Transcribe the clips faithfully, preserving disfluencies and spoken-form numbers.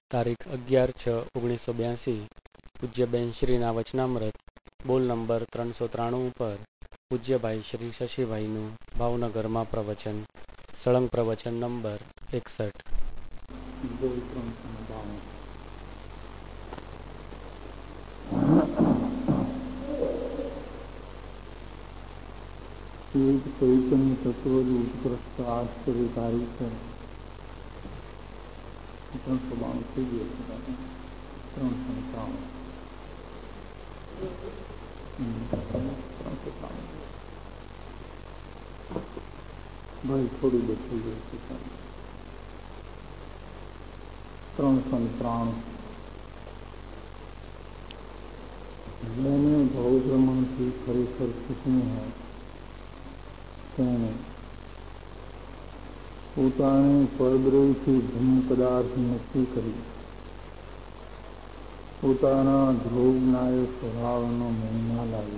તારીખ અગિયાર છ ઓગણીસો બ્યાસી પૂજ્ય બેન શ્રીના વચનામૃત બોલ નંબર ત્રણસો ત્રાણું ઉપર પૂજ્યભાઈ શ્રી શશીભાઈનું ભાવનગરમાં પ્રવચન, સળંગ પ્રવચન નંબર એકસઠ. એક ચૈતન્ય તત્વ જ ઉત્કૃષ્ટ આશ્ચર્યકારી છે. ત્રણસો બાણું થઈ ગયો છે. ત્રણસો ત્રાણું ત્રણસો ત્રાણું ભાઈ થોડું બચી ગયું છે. ત્રણસો ત્રાણું मैंने भाव भ्रमण की खरेखर सीखनी है તેને પોતાને પરદ્રવથી ભિન્ન પદાર્થ નક્કી કરી પોતાના ધ્રુવનાયક સ્વભાવનો મહિમા લાવી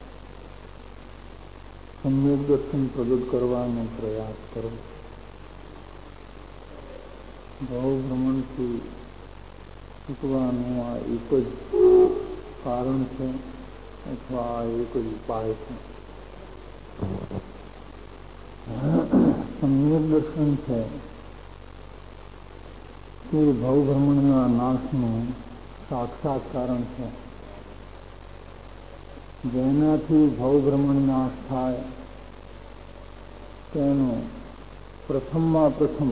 સમ્યક દર્શન પ્રગટ કરવાનો પ્રયાસ કરો. ભાવ ભ્રમણથી છૂટવાનું આ એક જ કારણ છે અથવા આ એક જ ઉપાય છે. સમ્યક દર્શન છે તે ભવભ્રમણના નાશનું સાક્ષાત કારણ છે. જેનાથી ભવભ્રમણ નાશ થાય તેનો પ્રથમમાં પ્રથમ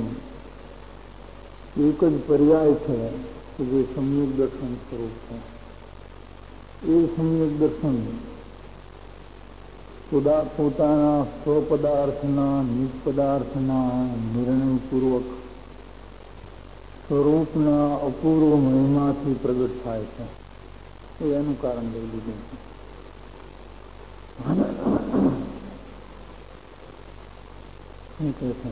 એક જ પર્યાય છે કે જે સમ્યક દર્શન સ્વરૂપ છે. એ સમ્યક દર્શન પોતાના સ્વપદાર્થના નિપદાર્થના નિર્ણયપૂર્વક સ્વરૂપના અપૂર્વ મહિમાથી પ્રગટ થાય છે. એ એનું કારણ લઈ લીધું છે. શું કહે છે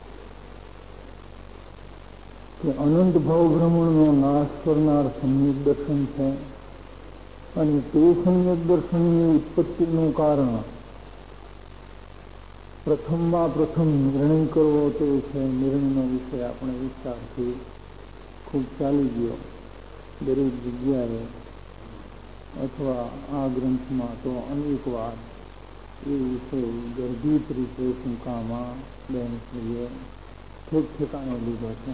કે અનંત ભાવભ્રમણનો નાશ કરનાર સમ્યક દર્શન છે અને તે સમ્યક દર્શનની ઉત્પત્તિનું કારણ પ્રથમમાં પ્રથમ નિર્ણય કરવો તે છે. નિર્ણયનો વિષય આપણે વિસ્તારથી ખૂબ ચાલી ગયો દરેક જગ્યાએ અથવા આ ગ્રંથમાં તો અનેક વાર એ વિષય ગર્ભિત રીતે ટૂંકામાં બેનશ્રીએ ઠેક ઠેકાણે લીધો છે.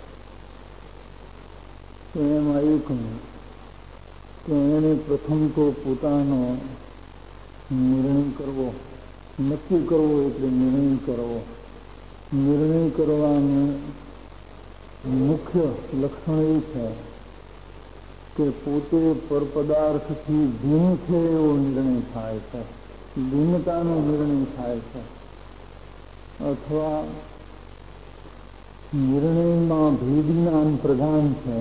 તો એમાં એકનું કે એને પ્રથમ તો પોતાનો નિર્ણય કરવો, નક્કી કરવો એટલે નિર્ણય કરવો. નિર્ણય કરવાનું મુખ્ય લક્ષણ એ છે કે પોતે પરપદાર્થથી ભિન્ન છે એવો નિર્ણય થાય છે, ભિન્નતાનો નિર્ણય થાય છે, અથવા નિર્ણયમાં ભેદજ્ઞાન પ્રધાન છે.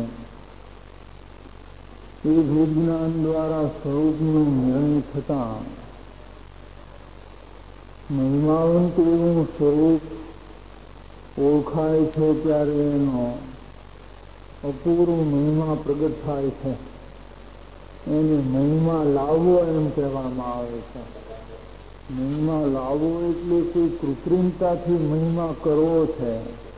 એ ભેદજ્ઞાન દ્વારા સ્વરૂપનો નિર્ણય થતા મહિમાવંત એવું સ્વરૂપ ઓળખાય છે ત્યારે એનો અપૂર્વ મહિમા પ્રગટ થાય છે. એને મહિમા લાવવો એમ કહેવામાં આવે છે. મહિમા લાવવો એટલે કોઈ કૃત્રિમતાથી મહિમા કરવો છે.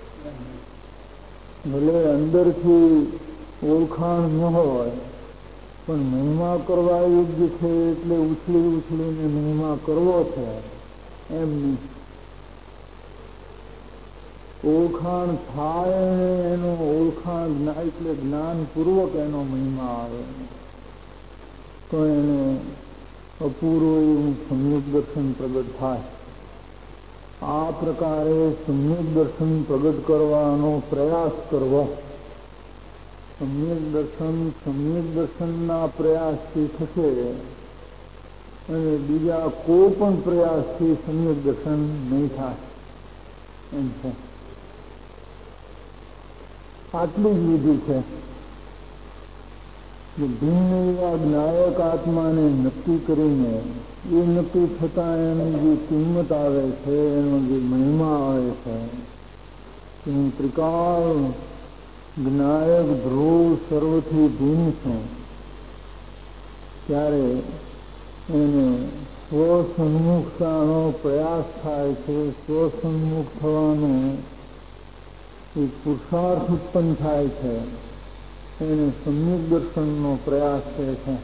ભલે અંદરથી ઓળખાણ ન હોય પણ મહિમા કરવા યોગ્ય છે એટલે ઉછળી ઉછળીને મહિમા કરવો છે એમ નહીં. ઓળખાણ થાય એનો ઓળખાણ એટલે જ્ઞાનપૂર્વક એનો મહિમા આવે તો એને અપૂર્વ એવું સમ્યક દર્શન પ્રગટ થાય. આ પ્રકારે સમ્યક દર્શન પ્રગટ કરવાનો પ્રયાસ કરવો. સમ્યક દર્શન સમ્યક દર્શનના પ્રયાસથી થશે અને બીજા કોઈ પણ પ્રયાસથી સમ્યક દર્શન નહીં થાય એમ છે. આટલું જ લીધું છે કે ભિન્ન એવા જ્ઞાયક આત્માને નક્કી કરીને એ નક્કી થતાં એની જે કિંમત આવે છે, એનો જે મહિમા આવે છે, હું ત્રિકાળ જ્ઞાયક ધ્રુવ સર્વથી ભિન્ન છું ત્યારે એને સ્વસન્મુખતાનો પ્રયાસ થાય છે. સ્વસન્મુખ થવાનો એક પુરુષાર્થ ઉત્પન્ન થાય છે એને સમ્યક દર્શનનો પ્રયાસ કરે છે.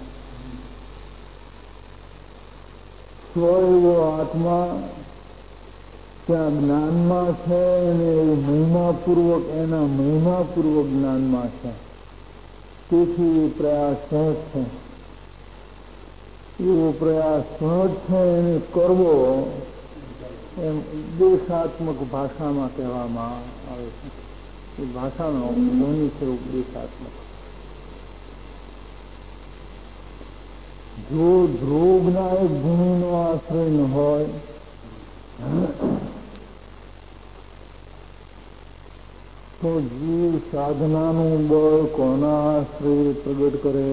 સ્વ એવો આત્મા ત્યાં જ્ઞાનમાં છે અને એ મહિમાપૂર્વક એના મહિમાપૂર્વક જ્ઞાનમાં છે. તેથી એ પ્રયાસ સહજ છે. એવો પ્રયાસ સહજ છે એને કરવો એમ ઉપદેશાત્મક ભાષામાં કહેવામાં આવે છે. એ ભાષાનો ધ્વનિ છે ઉપદેશાત્મક. જો ધ્રુવના એક ભૂમિનો આશ્રય ન હોય તો જીવ સાધનાનું બળ કોના આશ્રય પ્રગટ કરે?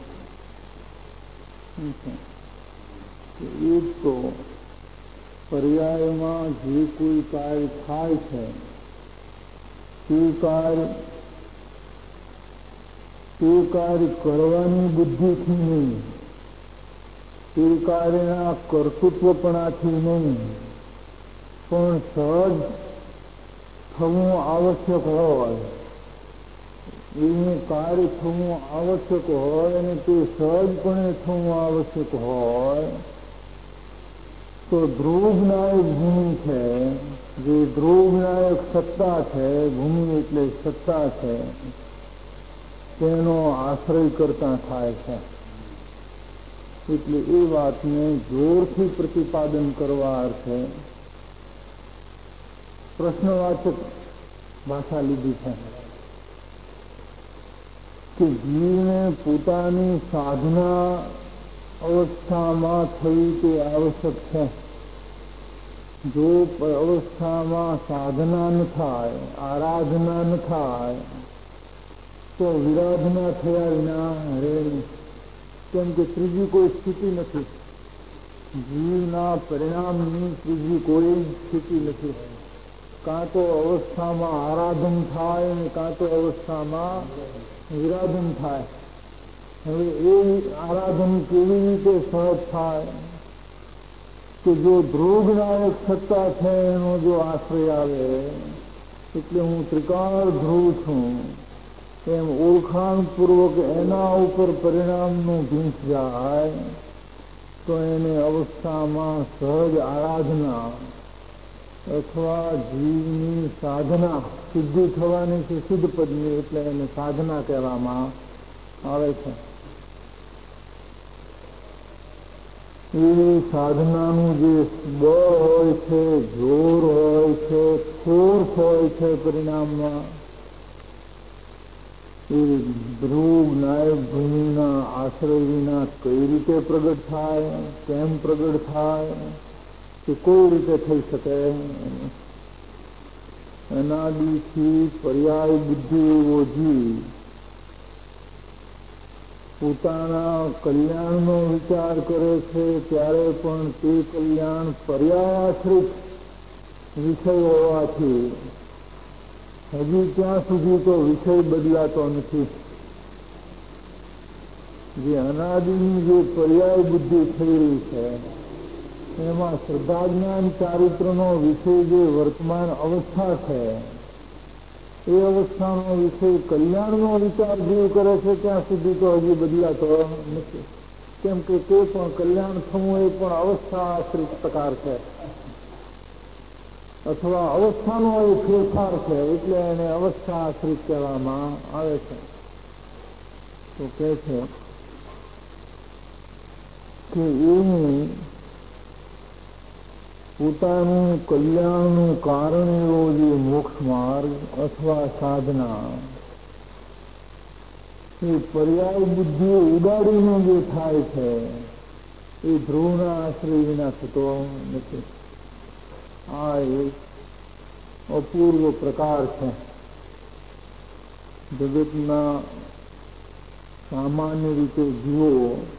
એક તો પર્યાયમાં જે કોઈ કાર્ય થાય છે તે કાર્ય તે કાર્ય કરવાની બુદ્ધિથી નહીં, તે કાર્યના કર્તૃત્વપણાથી નહીં, પણ સહજ થવું આવશ્યક હોય, એનું કાર્ય થવું આવશ્યક હોય અને તે સહજપણે થવું આવશ્યક હોય તો ધ્રુવનાયક ભૂમિ છે, જે ધ્રુવનાયક સત્તા છે, ભૂમિ એટલે સત્તા છે, તેનો આશ્રય કરતા થાય છે. એટલે એ વાતને જોરથી પ્રતિપાદન કરવા અર્થે પ્રશ્નવાચક ભાષા લીધી છે કે જીવને પોતાની સાધના અવસ્થામાં થવી તે આવશ્યક છે. જો અવસ્થામાં સાધના ન થાય, આરાધના ન થાય તો વિરાધના થયા વિના રહે નહીં. કેમ કે ત્રીજી કોઈ સ્થિતિ નથી. જીવના પરિણામની ત્રીજી કોઈ સ્થિતિ નથી. કાં તો અવસ્થામાં આરાધન થાય અને કાં તો અવસ્થામાં વિરાધન થાય. હવે એ આરાધન કેવી રીતે સહજ થાય કે જો ધ્રુવનાયક સત્તા છે એનો જો આશ્રય આવે, એટલે હું ત્રિકાળ ધ્રુવ છું એમ ઓળખાણપૂર્વક એના ઉપર પરિણામનું ભીંસ જાય તો એને અવસ્થામાં સહજ આરાધના અથવા જીવની સાધના સિદ્ધિ થવાની છે, સિદ્ધ પદની, એટલે એને સાધના કહેવામાં આવે છે. એ સાધનાનું જે બળ હોય છે, જોર હોય છે, ફોર્સ હોય છે પરિણામમાં, એ ધ્રુવ નાયક ભૂમિના આશ્રય વિના કઈ રીતે પ્રગટ થાય, કેમ પ્રગટ થાય કે કોઈ રીતે થઈ શકે? અનાદિથી પર્યાય બુદ્ધિ એવો જીવ પોતાના કલ્યાણનો વિચાર કરે છે ત્યારે પણ તે કલ્યાણ પર્યાયાશ્રિત વિષય હોવાથી હજી ત્યાં સુધી તો વિષય બદલાતો નથી. જે અનાદિની જે પર્યાય બુદ્ધિ થઈ રહી છે એમાં શ્રદ્ધા જ્ઞાન ચારિત્રનો વિષય જે વર્તમાન અવસ્થા છે એ અવસ્થાનો વિષય કલ્યાણનો વિચાર જીવ કરે છે ત્યાં સુધી તો હજી બદલાતો નથી. કેમ કે તે પણ કલ્યાણ થવું એ પણ અવસ્થા આશ્રિત પ્રકાર છે અથવા અવસ્થાનો એ ફેરફાર છે, એટલે એને અવસ્થા આશ્રિત કહેવામાં આવે છે. તો કહે છે કે એનું પોતાનું કલ્યાણનું કારણ એવો જે મોક્ષ માર્ગ અથવા સાધના એ પર્યાય બુદ્ધિ ઉડાડીને જે થાય છે એ ધ્રુવના આશ્રય વિના થતો નથી. આ એક અપૂર્વ પ્રકાર છે. જગતના સામાન્ય રીતે જીવો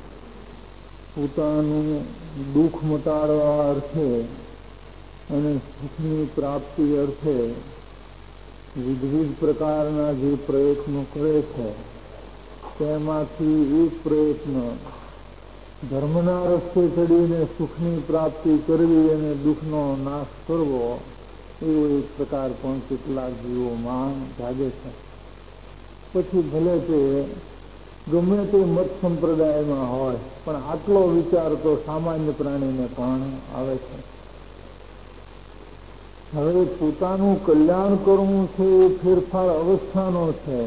પોતાનું દુઃખ મટાડવા અર્થે અને સુખની પ્રાપ્તિ અર્થે વિવિધ પ્રકારના જે પ્રયત્નો કરે છે તેમાંથી એક પ્રયત્ન ધર્મના રસ્તે ચડીને સુખની પ્રાપ્તિ કરવી અને દુઃખનો નાશ કરવો એવો એક પ્રકાર પણ કેટલાક જીવોમાં જાગે છે. પછી ભલે તે ગમે તે મત સંપ્રદાયમાં હોય, પણ આટલો વિચાર તો સામાન્ય પ્રાણીને પણ આવે છે. હવે પોતાનું કલ્યાણ કરવું છે એ ફેરફાર અવસ્થાનો છે,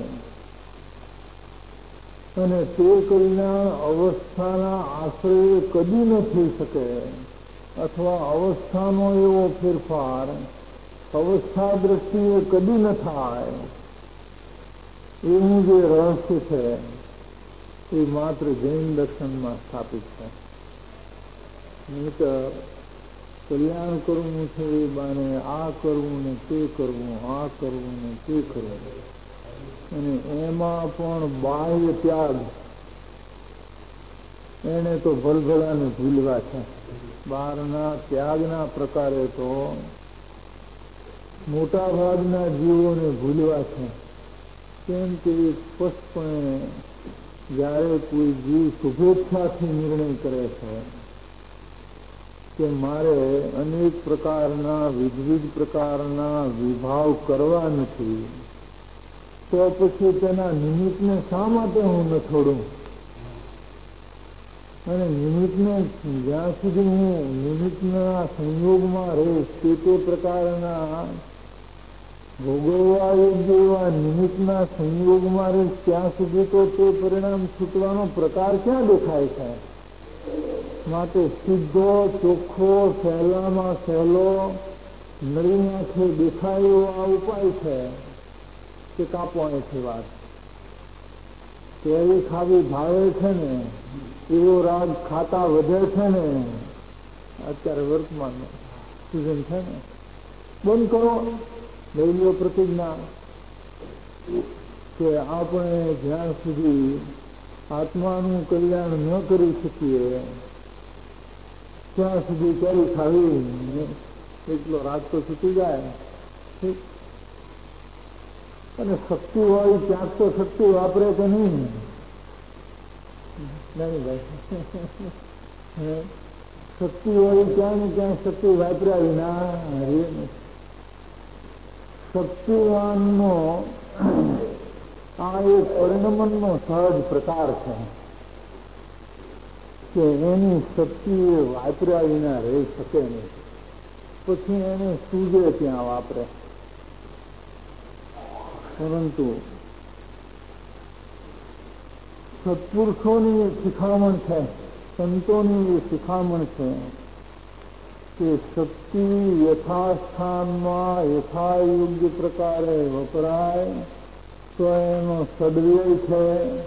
અને તે કલ્યાણ અવસ્થાના આશ્રય કદી ન થઈ શકે, અથવા અવસ્થાનો એવો ફેરફાર અવસ્થા દ્રષ્ટિએ કદી ન થાય. એવું જે રહસ્ય છે એ માત્ર જૈન દર્શનમાં સ્થાપિત છે. નહીં તો કલ્યાણ કરવું છે એ બાને આ કરવું ને તે કરવું, આ કરવું ને તે કરવું, અને એમાં પણ બાહ્ય ત્યાગ એને તો ભલભલાને ભૂલવા છે. બહારના ત્યાગના પ્રકારે તો મોટા ભાગના જીવોને ભૂલવા છે. કેમ કે સ્પષ્ટપણે જ્યારે કોઈ જીવ શુભેચ્છાથી નિર્ણય કરે છે કે મારે અનેક પ્રકારના વિવિધ પ્રકારના વિભાવ કરવા નથી, તો પછી તેના નિમિત્તને શા માટે હું ન છોડું? અને નિમિત્તને જ્યાં સુધી હું નિમિત્તના સંયોગમાં રહીશ, તે તે પ્રકારના ભોગવવા યોગ્ય એવા નિમિત્તના સંયોગમાં રહીશ, ત્યાં સુધી તો તે પરિણામ છૂટવાનો પ્રકાર ક્યાં દેખાય છે? માટે સીધો ચોખ્ખો સહેલામાં સહેલો નળીમાંથી દેખાય એવો આ ઉપાય છે કે કાપો અહીંથી વાત. કેરી ખાવી ભાવે છે ને એવો રાગ ખાતા વધે છે ને, અત્યારે વર્તમાન સિઝન છે ને, બંધ કરો. લઈ લો પ્રતિજ્ઞા કે આપણે જ્યાં સુધી આત્માનું કલ્યાણ ન કરી શકીએ ત્યાં સુધી કેરી ખાવી, એટલો રાગ તો છૂટી જાય. અને શક્તિ હોય ક્યાંક તો શક્તિ વાપરે કે નહીં? નહીં ભાઈ, શક્તિ હોય ક્યાં ને ક્યાં શક્તિ વાપર્યા વિના રે નથી. શક્તિવાનનો આ એક પરિણમનનો સહજ પ્રકાર છે કે એની શક્તિ એ વાપર્યા વિના રહી શકે નહીં. પછી એને સૂજે ત્યાં વાપરે. પરંતુ સત્પુરુષોની એ શિખામણ છે, સંતોની એ શિખામણ છે કે શક્તિ યથાસ્થાનમાં યથાયોગ્ય પ્રકારે વપરાય તો એનો સદવ્યય છે.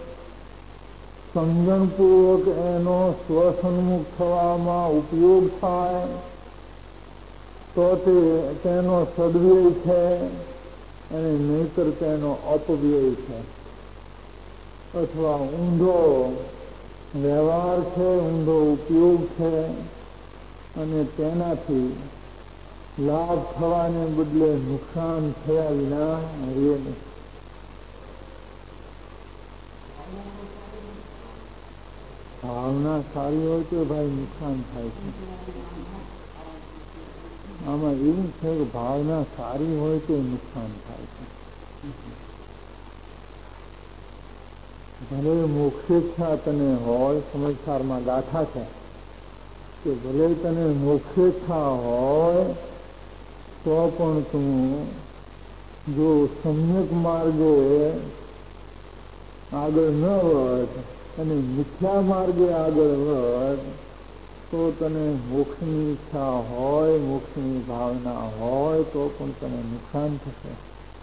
સમજણપૂર્વક એનો સ્વસન્મુખ થવામાં ઉપયોગ થાય તો તે તેનો સદવ્યય છે, અને નહીતર તેનો અપવ્યય છે, અથવા ઊંધો વ્યવહાર છે, ઊંધો ઉપયોગ છે, અને તેનાથી લાભ થવાને બદલે નુકસાન થયા વિના રહે નહીં. ભાવના સારી હોય તો ભાઈ નુકસાન થાય છે. આમાં એવું છે કે ભાવના સારી હોય તો નુકસાન થાય છે. ભલે મોક્ષેચ્છા તને હોય, સમાચારમાં ગાથા છે કે ભલે તને મોક્ષેચ્છા હોય તો પણ તું જો સમ્યક માર્ગે આગળ ન વધ અને મિથ્યા માર્ગે આગળ વધ તો તને મોક્ષની ઈચ્છા હોય, મોક્ષની ભાવના હોય તો પણ તને નુકસાન થશે.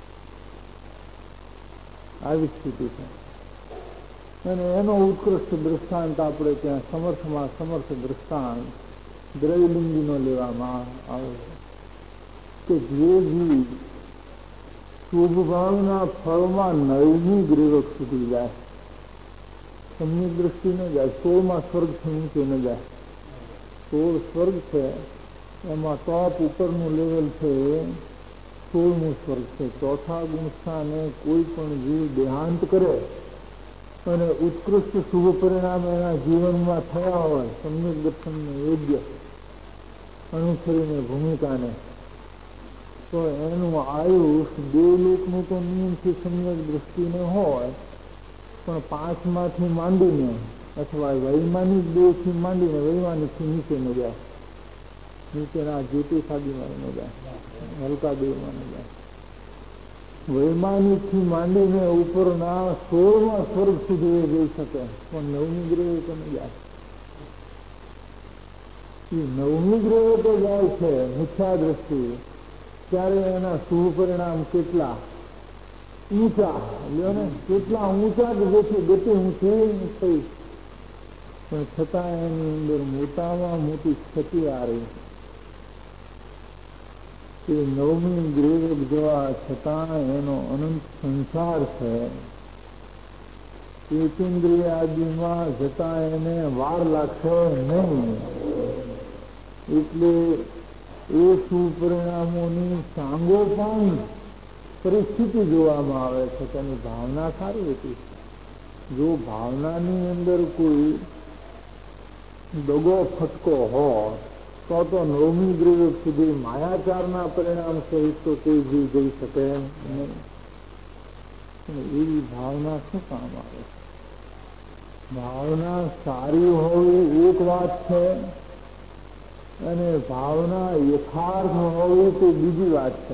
આવી સ્થિતિ છે. અને એનો ઉત્કૃષ્ટ દૃષ્ટાંત આપણે ત્યાં સમર્થમાં સમર્થ દૃષ્ટાંત દ્રવ્યલિંગીનો લેવામાં આવે છે કે જે જીવ શુભ ભાવના ફળમાં નૈમિક ગ્રેવક સુધી જાય, સમ્યક દ્રષ્ટિ ન જાય, સોળમાં સ્વર્ગથી નીચે ન જાય. સોળ સ્વર્ગ છે, એમાં ટોપ ઉપરનું લેવલ છે સોળમું સ્વર્ગ છે. ચોથા ગુણસ્થાને કોઈ પણ જીવ દેહાંત કરે અને ઉત્કૃષ્ટ શુભ પરિણામ એના જીવનમાં થયા હોય, સમ્યક દર્શનને યોગ્ય અનુસરીને ભૂમિકાને, તો એનું આયુષ દેવલોકનું તો નિયમથી સમ્યક દ્રષ્ટિને હોય, પણ પાંચમાંથી માંડીને અથવા વૈમાનિક દેવથી માંડીને વૈમાનિકથી નીચે ન જાય, નીચેના જ્યોતિષાદીમાં ન જાય, હલકા દેવમાં ન જાય. વૈમાનિકથી માંડીને ઉપરના સોળમાં સ્વર્ગ સુધી એ જઈ શકે, પણ નવમી ગ્રહે તો ન જાય. એ નવમી ગ્રહે તો જાય છે મિથ્યા દ્રષ્ટિ, ત્યારે એના શુભ પરિણામ કેટલા ઊંચા, લ્યો ને કેટલા ઊંચા કે જેથી ગતિ ઊંચી થઈ, પણ છતાં એની અંદર મોટામાં મોટી ક્ષતિ આ રહી. એ નવમી ગ્રહ જવા છતાં એનો અનંત સંસાર છે. એકેન્દ્રિય આદિમાં જતા એને વાર લાગશે નહીં, એટલે એ સુપરિણામોની સાંગોપાંગ પરિસ્થિતિ જોવામાં આવે છે. તેની ભાવના સારી હતી. જો ભાવનાની અંદર કોઈ દગો ફટકો હોય તો તો નવમી ગ્રહ સુધી માયાચારના પરિણામ સહિત તો કોઈ જીવ જઈ શકે નહીં. એવી ભાવના શું કામ આવે? ભાવના સારી હોવી એક વાત છે, અને ભાવના યથાર્થ હોવી તે બીજી વાત છે.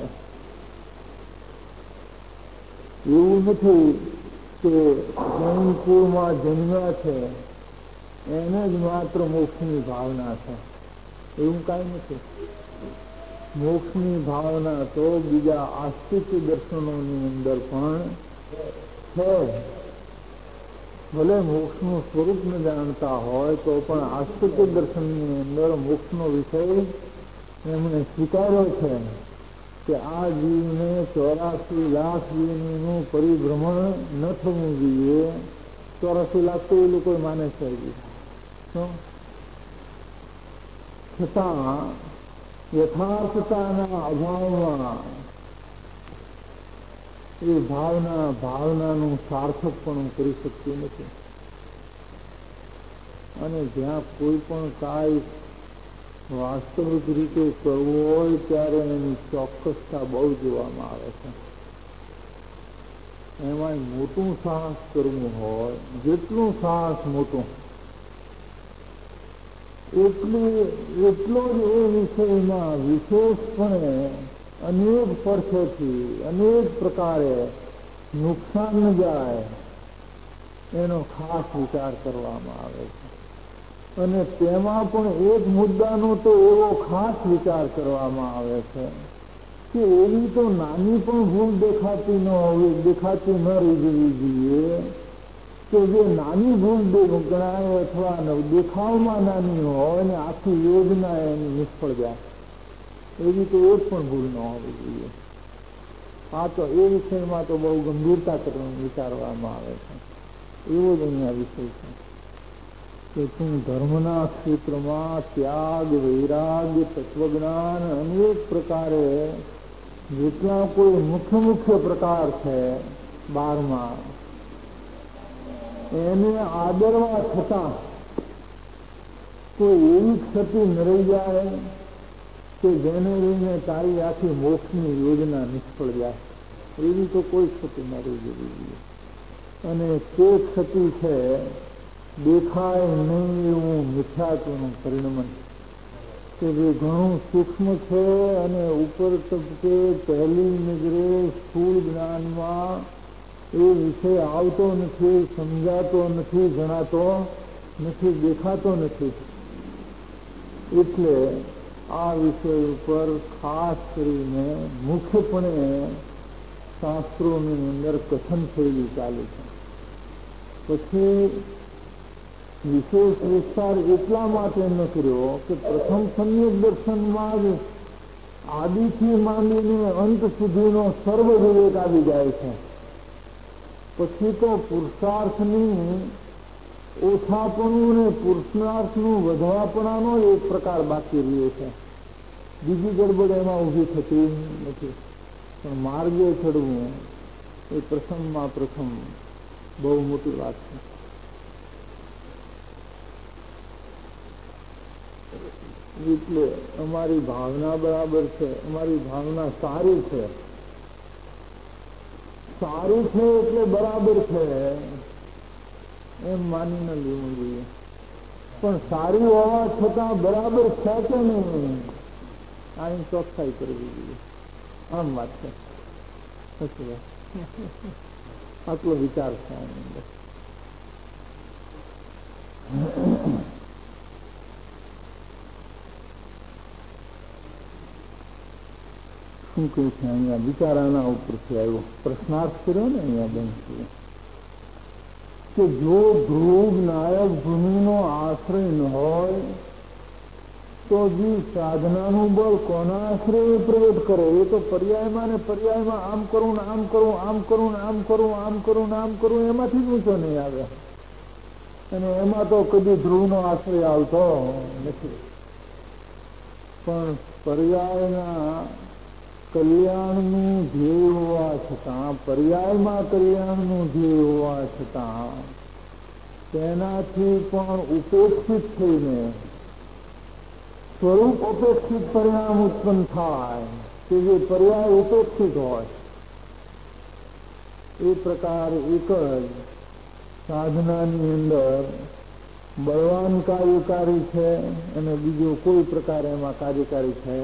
એવું નથી કે જૈન કુળમાં જન્મ્યા છે એને જ માત્ર મોક્ષની ભાવના છે, એવું કાંઈ નથી. મોક્ષની ભાવના તો બીજા આસ્તિક દર્શનોની અંદર પણ છે. ભલે મોક્ષનું સ્વરૂપ ન જાણતા હોય તો પણ આસ્તિક દર્શનની અંદર મોક્ષનો વિષય એમણે સ્વીકાર્યો છે કે આ જીવને ચોરાસી લાખ જીવનું પરિભ્રમણ ન થવું જોઈએ. ચોરાસી લાખ તો એ લોકો માને છે. છતાં યથાર્થતાના અભાવમાં એ ભાવના ભાવનાનું સાર્થકપણું કરી શકતી નથી. અને જ્યાં કોઈ પણ કાંઈ વાસ્તવિક રીતે કરવું હોય ત્યારે એની ચોક્કસતા બહુ જોવામાં આવે છે. એમાં મોટું સાહસ કરવું હોય, જેટલું સાહસ મોટું એટલું એટલો જ એ વિષયમાં વિશેષપણે અનેક પરખોથી અનેક પ્રકારે નુકસાન ન જાય એનો ખાસ વિચાર કરવામાં આવે છે. અને તેમાં પણ એક મુદ્દાનો તો એવો ખાસ વિચાર કરવામાં આવે છે કે એવી તો નાની પણ ભૂલ દેખાતી ન હોવી દેખાતી ન રહી જવી જોઈએ કે જે નાની ભૂલ ગણાય અથવા દેખાવમાં નાની હોય અને આખી યોજના એની નિષ્ફળ જાય, એવી તો એક પણ ભૂલ ન હોવી જોઈએ. આ તો એ વિષયમાં તો બહુ ગંભીરતા કરીને વિચારવામાં આવે છે. એવો જ અહીંયા વિષય છે કે તું ધર્મના ક્ષેત્રમાં ત્યાગ, વૈરાગ્ય, તત્વજ્ઞાન અનેક પ્રકારે જેટલા કોઈ મુખ્ય મુખ્ય પ્રકાર છે બારમાં, એને આદરવા છતાં કોઈ એવી ક્ષતિ ન રહી જાય કે જેને લઈને તારી આખી મોક્ષની યોજના નિષ્ફળ જાય. એવી તો કોઈ ક્ષતિ ન રહી જવી જોઈએ. અને તે ક્ષતિ છે દેખાય નહીં એવું મિથ્યાત્વનું પરિણમન, કે જે ઘણું સૂક્ષ્મ છે અને ઉપર તબકે પહેલી નજરે સ્થૂળ જ્ઞાનમાં એ વિષય આવતો નથી, સમજાતો નથી, જણાતો નથી, દેખાતો નથી. એટલે આ વિષય ઉપર ખાસ કરીને મુખ્યપણે શાસ્ત્રોની અંદર કથન થયેલું ચાલે છે. પછી વિશેષ વિસ્તાર એટલા માટે ન કર્યો કે પ્રથમ સમ્યક દર્શનમાં જ આદિથી માંડીને અંત સુધીનો સર્વ વિવેક આવી જાય છે. પછી તો પુરુષાર્થની ઓછાપણું ને પુરુષાર્થનું વધવાપણાનો એક પ્રકાર બાકી રહ્યો છે. બીજી ગડબડ એમાં ઊભી થતી નથી. પણ માર્ગે ચડવું એ પ્રથમમાં પ્રથમ બહુ મોટી વાત છે. એટલે અમારી ભાવના બરાબર છે, અમારી ભાવના સારી છે. સારું છે એટલે બરાબર છે એમ માનીને લેવું જોઈએ. પણ સારી હોવા છતાં બરાબર છે કે નહીં આની ચોખ્ખાઈ કરવી જોઈએ. આમ વાત છે. આટલો વિચાર છે આની અંદર. શું કહે છે અહીંયા વિચારાના ઉપરથી આવ્યો પ્રશ્નાર્થ કર્યો ને અહીંયા બેન કે જો ધ્રુવ નાયક ભૂમિનો આશ્રય ન હોય તો જે સાધનાનું બળ કોના આશ્રય પ્રગટ કરે? એ તો પર્યાયમાં ને પર્યાયમાં આમ કરું ને આમ કરું આમ કરું ને આમ કરું આમ કરું ને આમ કરું એમાંથી જ ઊંચો નહીં આવે. અને એમાં તો કદી ધ્રુવનો આશ્રય આવતો નથી. પણ પર્યાયના કલ્યાણનું ધ્યેય હોવા છતાં પર્યાયમાં કલ્યાણનું ધ્યેય હોવા છતાં તેનાથી પણ ઉપેક્ષિત થઈને સ્વરૂપ અપેક્ષિત પરિણામ ઉત્પન્ન થાય કે જે પર્યાય ઉપેક્ષિત હોય એ પ્રકાર એક જ સાધનાની અંદર બળવાન કાર્યકારી છે અને બીજો કોઈ પ્રકાર એમાં કાર્યકારી છે.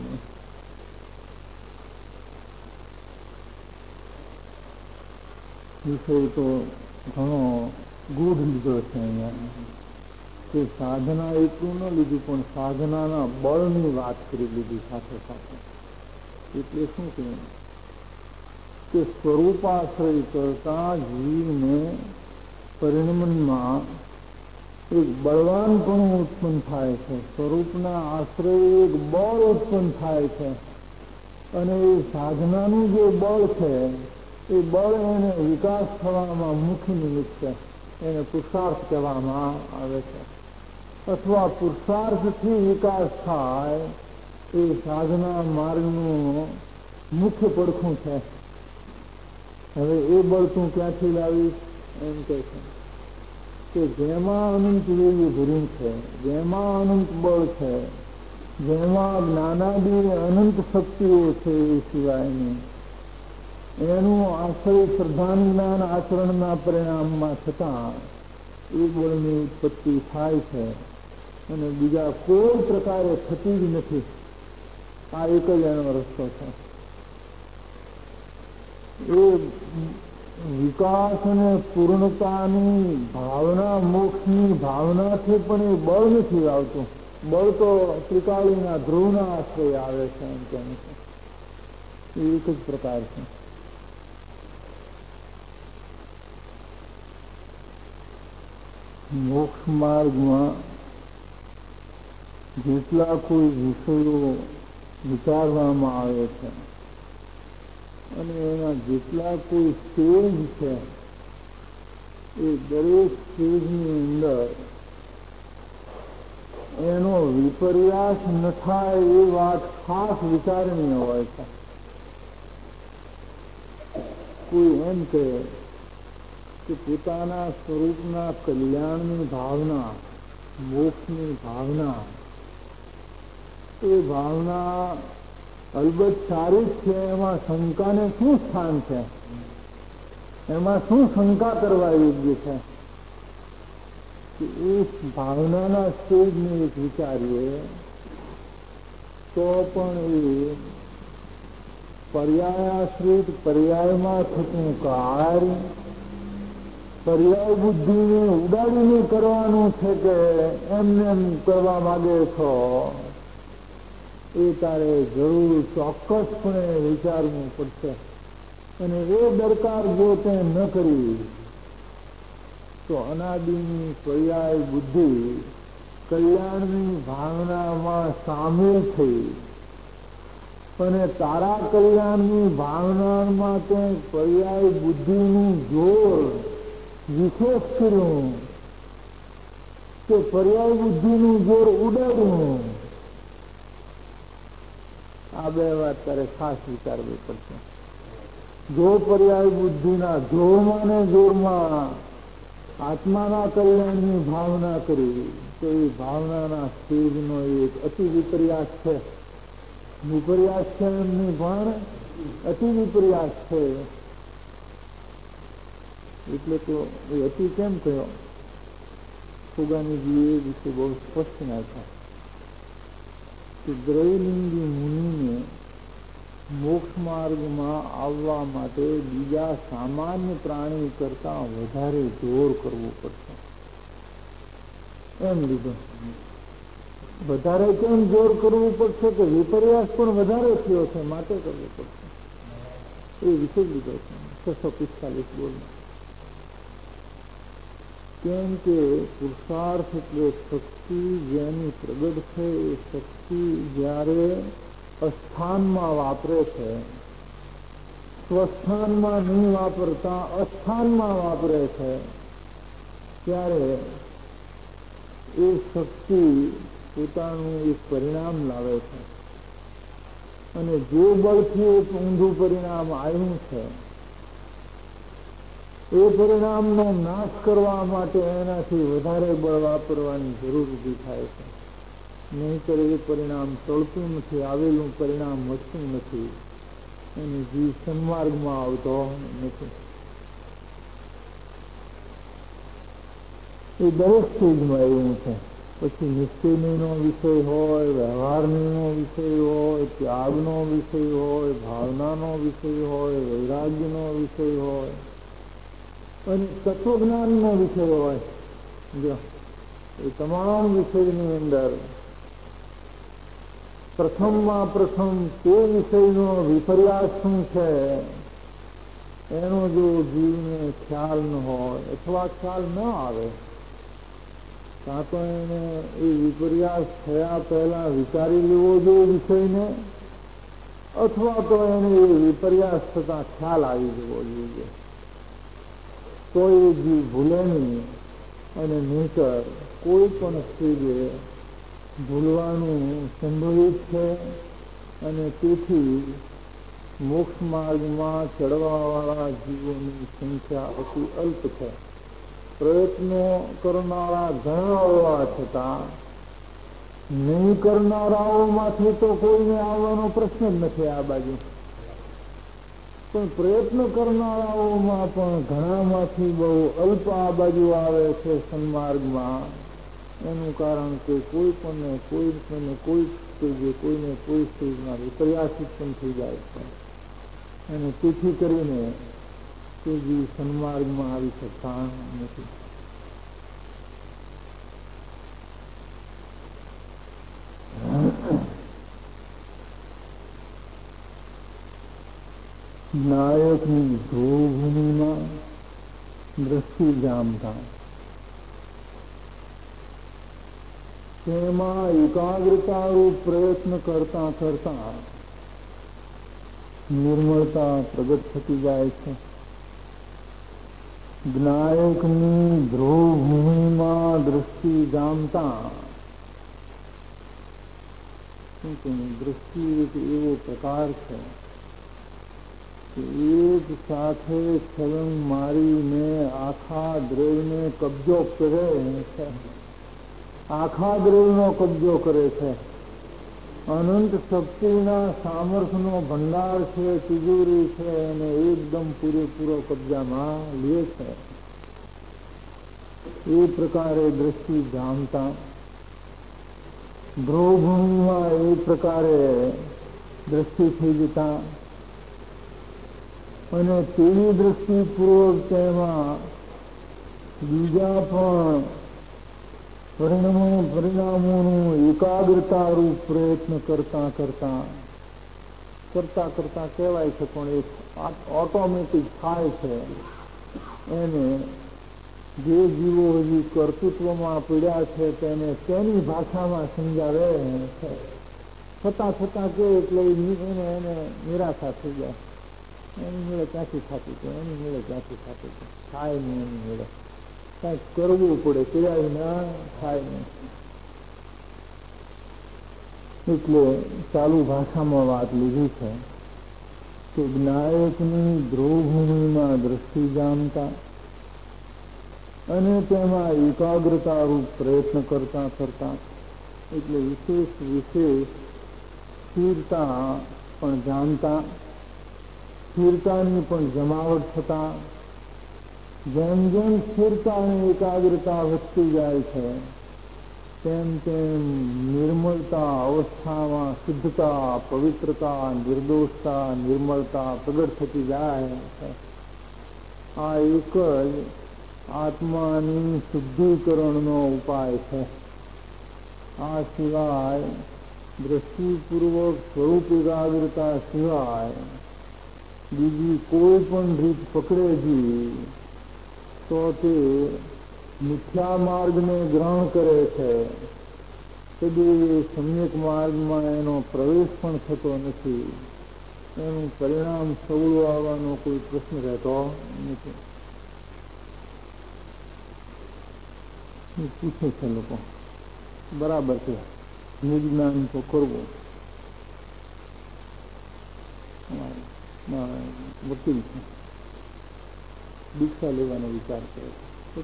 વિષય તો ઘણો ગૂઢ લીધો છે અહીંયા કે સાધના એટલું ન લીધું પણ સાધનાના બળની વાત કરી લીધી સાથે સાથે. એટલે શું કહ્યું કે સ્વરૂપાશ્રય કરતા જીવને પરિણમનમાં એક બળવાનપણું ઉત્પન્ન થાય છે. સ્વરૂપના આશ્રય એક બળ ઉત્પન્ન થાય છે અને એ સાધનાનું જે બળ છે એ બળ એને વિકાસ થવામાં મુખ્ય નિમિત્ત છે. એને પુરુષાર્થ કહેવામાં આવે છે અથવા પુરુષાર્થથી વિકાસ થાય એ સાધના માર્ગનું મુખ્ય પડખું છે. હવે એ બળ તું ક્યાંથી લાવીશ એમ કહે છે કે જેમાં અનંત વીર્ય ભર્યું છે, જેમાં અનંત બળ છે, જેમાં જ્ઞાનાદી અનંત શક્તિઓ છે એ સિવાયની એનું આશ્રય શ્રદ્ધાનું જ્ઞાન આચરણના પરિણામમાં થતાં એ બળની ઉત્પત્તિ થાય છે અને બીજા કોઈ પ્રકારે થતી જ નથી. આ એક જ એનો રસ્તો છે. એ વિકાસ અને પૂર્ણતાની ભાવના મોક્ષની ભાવનાથી પણ એ બળ નથી આવતું. બળ તો ત્રિકાળીના ધ્રુવના આશ્રય આવે છે એમ કહે છે. એ એક જ પ્રકાર છે. મોક્ષ માર્ગમાં જેટલા કોઈ વિષયો વિચારવામાં આવે છે અને એના જેટલા કોઈ સ્ટેજ છે એ દરેક સ્ટેજની અંદર એનો વિપર્યાસ ન થાય એ વાત ખાસ વિચારણીય હોય છે. કોઈ એમ કહે કે પોતાના સ્વરૂપના કલ્યાણની ભાવના, મોક્ષની ભાવના, એ ભાવના અલબત્ત સારી જ છે. એમાં શંકાને શું સ્થાન છે? એમાં શું શંકા કરવા યોગ્ય છે? કે એ ભાવનાના સ્ટેજને એક વિચારીએ તો પણ એ પર્યાયાશ્રિત પર્યાયમાં થતું કાર્ય પર્યાય બુદ્ધિને ઉડાડીને કરવાનું છે કે એમને એમ કરવા માંગે છો એ તારે જરૂર ચોક્કસપણે વિચારવું પડશે. અને એ દરકાર જો તે ન કરી તો અનાદિની પર્યાય બુદ્ધિ કલ્યાણની ભાવનામાં સામેલ થઈ અને તારા કલ્યાણની ભાવનામાં તે પર્યાય બુદ્ધિનું જોર વિશેષ કર્યું કે પર્યાય બુદ્ધિનું જોર ઉડાડ્યું. આ બે વાત તારે ખાસ વિચારવી પડશે. જો પર્યાય બુદ્ધિના જોરમાં ને જોરમાં આત્માના કલ્યાણની ભાવના કરી તો એ ભાવનાના સ્ટેજનો એક અતિ વિપર્યાસ છે. વિપર્યાસ છે એમની પણ અતિ વિપર્યાસ છે. એટલે તો એ અતિ કેમ કહ્યો? ફુગાનીજી એ વિશે બહુ સ્પષ્ટ નાખ્યા કે દ્રૈલિંગી મુનિને મોક્ષ માર્ગમાં આવવા માટે બીજા સામાન્ય પ્રાણી કરતા વધારે જોર કરવું પડશે. એમ લીધો. વધારે કેમ જોર કરવું પડશે? કે વિપર્યાસ પણ વધારે થયો છે માટે કરવું પડશે. એ વિશે લીધો છે છસો પિસ્તાલીસ બોલમાં. કેમ કે પુરુષાર્થ એટલે શક્તિ જેની પ્રગટ છે એ શક્તિ જ્યારે અસ્થાનમાં વાપરે છે, સ્વસ્થાનમાં નહીં વાપરતા અસ્થાનમાં વાપરે છે, ત્યારે એ શક્તિ પોતાનું એક પરિણામ લાવે છે. અને જે બળથી એક ઊંધું પરિણામ આવ્યું છે એ પરિણામનો નાશ કરવા માટે એનાથી વધારે બળ વાપરવાની જરૂર ઊભી થાય છે. નહીંતર એ પરિણામ ટળતું નથી, આવેલું પરિણામ વધતું નથી અને જીવ સન્માર્ગમાં આવતો નથી. એ દરેક સ્ટેજમાં એવું છે. પછી નિશ્ચયનો વિષય હોય, વ્યવહારનો વિષય હોય, ત્યાગનો વિષય હોય, ભાવનાનો વિષય હોય, વૈરાગ્યનો વિષય હોય અને તત્વજ્ઞાનનો વિષય હોય. જો એ તમામ વિષયની અંદર પ્રથમમાં પ્રથમ તે વિષયનો વિપર્યાસ શું છે એનો જો જીવને ખ્યાલ ન હોય અથવા ખ્યાલ ન આવે, કાં તો એને એ વિપર્યાસ થયા પહેલા વિચારી લેવો જોઈએ વિષયને, અથવા તો એને એ વિપર્યાસ થતા ખ્યાલ આવી જવો જોઈએ. તો એ જીવ ભૂલે નહીં. અને નહીંતર કોઈ પણ સ્ટેજે ભૂલવાનું સંભવિત છે. અને તેથી મોક્ષ માર્ગમાં ચડવાવાળા જીવોની સંખ્યા અતિ અલ્પ છે. પ્રયત્નો કરનારા ઘણા હોવા છતાં નહીં કરનારાઓમાંથી તો કોઈને આવવાનો પ્રશ્ન જ નથી આ બાજુ. પણ પ્રયત્ન કરનારાઓમાં પણ ઘણામાંથી બહુ અલ્પ આ બાજુ આવે છે સન્માર્ગમાં. એનું કારણ કે કોઈ પણ કોઈ પણ કોઈ સ્ટેજે કોઈને કોઈ સ્ટેજમાં વિપર્યાસ ઉત્પન્ન થઈ જાય છે અને તેથી કરીને તે જીવ સન્માર્ગમાં આવી શકતા નથી. નાયકની ધ્રુવભૂમિમાં દ્રષ્ટિ જામતા તેમાં એકાગ્રતારૂપ પ્રયત્ન કરતા કરતા નિર્મળતા પ્રગટ થતી જાય છે. જ્ઞાયકની ધ્રુવભૂમિમાં દ્રષ્ટિ જામતા દ્રષ્ટિ એક એવો પ્રકાર છે કે એક સાથે છલંગ મારીને આખા દ્રવ્યને કબજો કરે છે. આખા દ્રવ્યનો કબજો કરે છે. અનંત શક્તિના સામર્થ્યનો ભંડાર છે, તિજોરી છે, અને એકદમ પૂરેપૂરો કબજામાં લે છે. એ પ્રકારે દ્રષ્ટિ જામતા ધ્રુવભૂમિમાં એ પ્રકારે દ્રષ્ટિ થઈ જતા અને તેવી દ્રષ્ટિપૂર્વક તેમાં બીજા પણ પરિણામો પરિણામોનું એકાગ્રતારૂપ પ્રયત્ન કરતા કરતા કરતા કરતા કહેવાય છે પણ એ ઓટોમેટિક થાય છે. એને જે જીવો હજી કર્તૃત્વમાં પીડ્યા છે તેને તેની ભાષામાં સમજાવે છે. છતાં છતાં કે એટલે એને એને નિરાશા થઈ જાય. એની મેળે ક્યાંથી થતી છે, એની મેળે ક્યાંથી થતી છે, થાય નહીં એની મેળે. કાંઈક કરવું પડે, ક્રિયા ના થાય નહીં. એટલે ચાલુ ભાષામાં વાત લીધી છે કે જ્ઞાયકની ધ્રુવભૂમિમાં દ્રષ્ટિ જામતા અને તેમાં એકાગ્રતા રૂપ પ્રયત્ન કરતા કરતા એટલે વિશેષ વિશેષ સ્થિરતા પણ જાણતા, સ્થિરતાની પણ જમાવટ થતા, જેમ જેમ સ્થિરતા અને એકાગ્રતા વધતી જાય છે તેમ તેમ નિર્મળતા અવસ્થામાં શુદ્ધતા, પવિત્રતા, નિર્દોષતા, નિર્મળતા પ્રગટ થતી જાય છે. આ એક જ આત્માની શુદ્ધિકરણનો ઉપાય છે. આ સિવાય દ્રષ્ટિપૂર્વક સ્વરૂપ એકાગ્રતા સિવાય બીજી કોઈ પણ રીત પકડેજી તો તે મિથ્યા માર્ગને ગ્રહણ કરે છે. કદી સમ્યક માર્ગમાં એનો પ્રવેશ પણ થતો નથી. એનું પરિણામ સવળું આવવાનો કોઈ પ્રશ્ન રહેતો નથી. પૂછે છે લોકો, બરાબર છે, નિજ્ઞાન તો કરવું. વકીલ છે, દીક્ષા લેવાનો વિચાર કરે છે,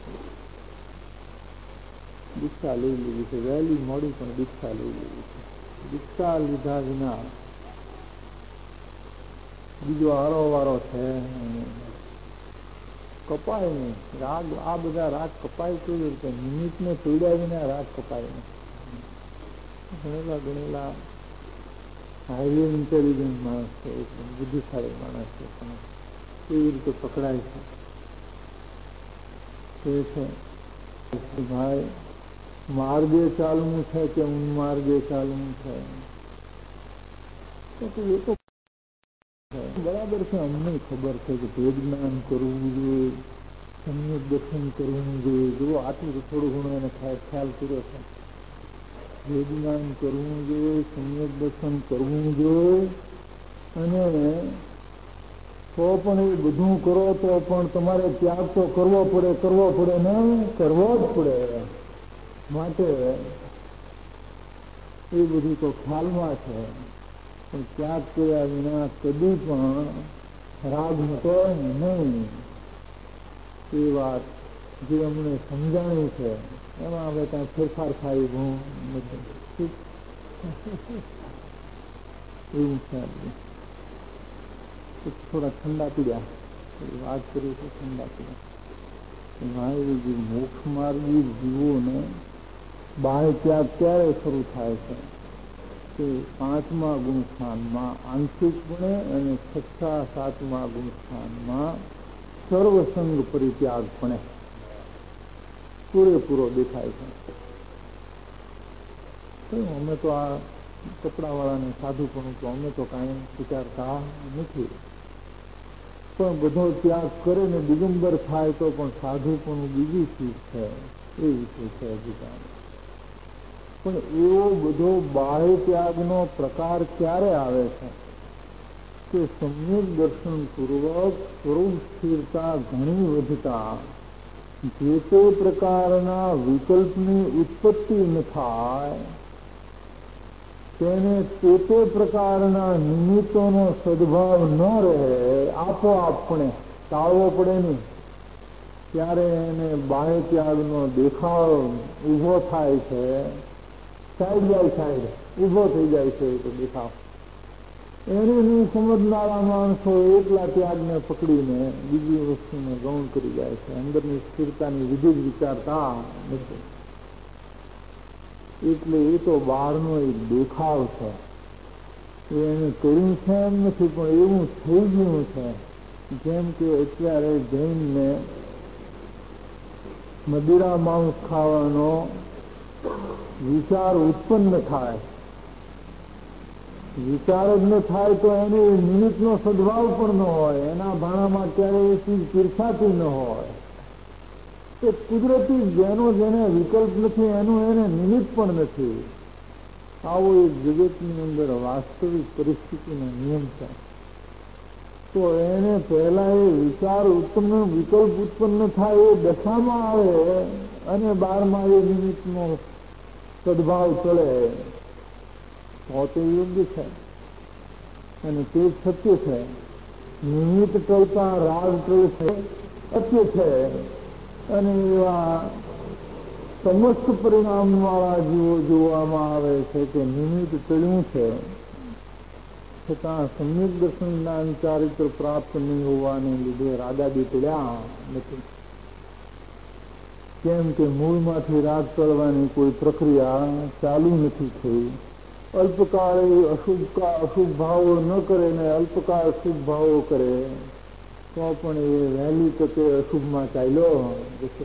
દીક્ષા લઈ લેવી છે, વહેલી મોડી પણ દીક્ષા લઈ લેવી છે. દીક્ષા લીધા વિના બીજો આરો વારો છે કપાય નહીં. રાગ, આ બધા રાગ કપાય કેવી રીતે? નિમિત્તને તોડ્યા વિના રાગ કપાય નહીં. ગણેલા ગણેલા હાઈલી ઇન્ટેલિજન્ટ માણસ છે, બુદ્ધિશાળી માણસ છે, પણ કેવી રીતે પકડાય છે તે છે ભાઈ માર્ગે ચાલવું છે કે માર્ગે ચાલવું છે. એ તો બરાબર છે, અમને ખબર છે કે ભેદ જ્ઞાન કરવું જોઈએ, સમ્યક દર્શન કરવું જોઈએ. જો આટલું થોડું ઘણું એને ખ્યાલ કર્યો છે. ભેદ જ્ઞાન કરવું જોઈએ, સમ્યક દર્શન કરવું જોઈએ, અને તો પણ એ બધું કરો તો પણ તમારે ત્યાગ તો કરવો પડે, કરવો પડે ને કરવો જ પડે. માટે એ બધું તો ખ્યાલમાં છે, પણ ત્યાગ કર્યા વિના કદી પણ રાગ હતો નહીં. એ વાત જે અમને સમજાણી છે એમાં હવે ત્યાં ફેરફાર થાય ઘણું નથી. એવું છે. થોડા ઠંડા પીડ્યા વાત કરીએ તો ઠંડા પીડ્યા. જે મોક્ષ માર્ગી જીવોને બાહ્ય ત્યાગ ક્યારે શરૂ થાય છે કે પાંચમા ગુણસ્થાનમાં આંશિકપણે અને છઠ્ઠા સાતમા ગુણસ્થાનમાં સર્વસંગ પરિત્યાગપણે પૂરેપૂરો દેખાય છે. અમે તો આ કપડાવાળાને સાધુપણું તો અમે તો કાંઈ વિચારતા નથી, પણ બધો ત્યાગ કરે ને દિગંબર થાય તો પણ સાધુપણું બીજી ચીજ છે, એ વિશે છે અધિકાર. પણ એવો બધો બાહ્ય ત્યાગનો પ્રકાર ક્યારે આવે છે કે સમ્યક દર્શન પૂર્વક સ્વરૂપ સ્થિરતા ઘણી વધતા જે તે પ્રકારના વિકલ્પની ઉત્પત્તિ ન થાય, તેને તે તે પ્રકારના નિમિત્તોનો સદભાવ ન રહે, આપોઆપણે ટાળવો પડે નહીં. ત્યારે એને બાહ્ય ત્યાગનો દેખાવ ઊભો થાય છે. સાઈડ બાય સાઈડ ઊભો થઈ જાય છે તો દેખાવ. એને નહીં સમજનારા માણસો એકલા ત્યાગને પકડીને બીજી વસ્તુને ગૌણ કરી જાય છે. અંદરની સ્થિરતાની વિધિ જ વિચારતા નથી. એટલે એ તો બહારનો એક દેખાવ છે. એને કર્યું છે એમ નથી, પણ એવું થઈ ગયું છે. જેમ કે અત્યારે જૈનને મદિરા માંસ ખાવાનો વિચાર ઉત્પન્ન થાય, વિચાર જ ન થાય તો એને નિમિત્તનો સદભાવ પણ ન હોય, એના ભાણામાં ક્યારેય એ ચીજ પીરસાતી ન હોય. એ કુદરતી જેનો જેને વિકલ્પ નથી એનું એને નિમિત્ત પણ નથી. આવો એક જગતની અંદર વાસ્તવિક પરિસ્થિતિનો નિયમ છે. તો એને પહેલા એ વિચાર ઉત્પન્ન વિકલ્પ ઉત્પન્ન થાય એ દશામાં આવે અને બારમાં એ નિમિત્તનો સદભાવ ચડે તો તે યોગ્ય છે અને તે સત્ય છે. નિમિત્ત ટળતા રાગ ટળે છે સત્ય છે, અને એવા સમસ્ત પરિણામવાળા જીવો જોવામાં આવે છે કે નિમિત્ત ટળ્યું છે છતાં સમ્યક દર્શન જ્ઞાન ચારિત્ર પ્રાપ્ત નહીં હોવાને લીધે રાગાદી ટળ્યા નથી. કેમ કે મૂળમાંથી રાગ ટળવાની કોઈ પ્રક્રિયા ચાલુ નથી થઈ. અલ્પકાળે અશુભ અશુભ ભાવો ન કરે ને અલ્પકાળ શુભ ભાવો કરે તો પણ એ વહેલી તકે અશુભમાં ચાલ્યો જશે.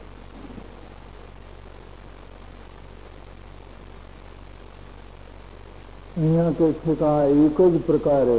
અહીંયા કહે છે કે આ એક જ પ્રકારે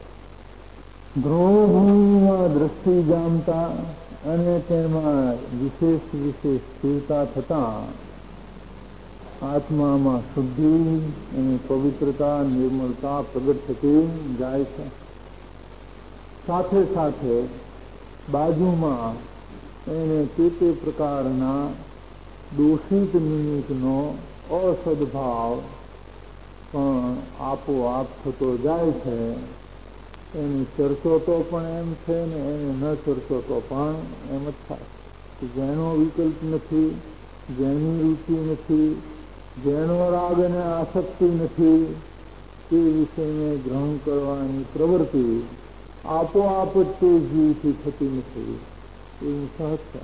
ધ્રુવભૂમિમાં દ્રષ્ટિ જામતા અને તેમાં વિશેષ વિશેષ સ્થિરતા થતા આત્મામાં શુદ્ધિ અને પવિત્રતા નિર્મળતા પ્રગટ થતી જાય છે. સાથે સાથે બાજુમાં એને તે તે પ્રકારના દોષિત નિમિત્તનો અસદભાવ પણ આપોઆપ થતો જાય છે. એની ચર્ચો તો પણ એમ છે ને એને ન ચર્ચો તો પણ એમ જ થાય કે જેનો વિકલ્પ નથી, જેની રુચિ નથી, જેનો રાગ અને આસક્તિ નથી તે વિષયને ગ્રહણ કરવાની પ્રવૃત્તિ આપોઆપ જ તે જીવથી થતી નથી. એવું સહજ છે.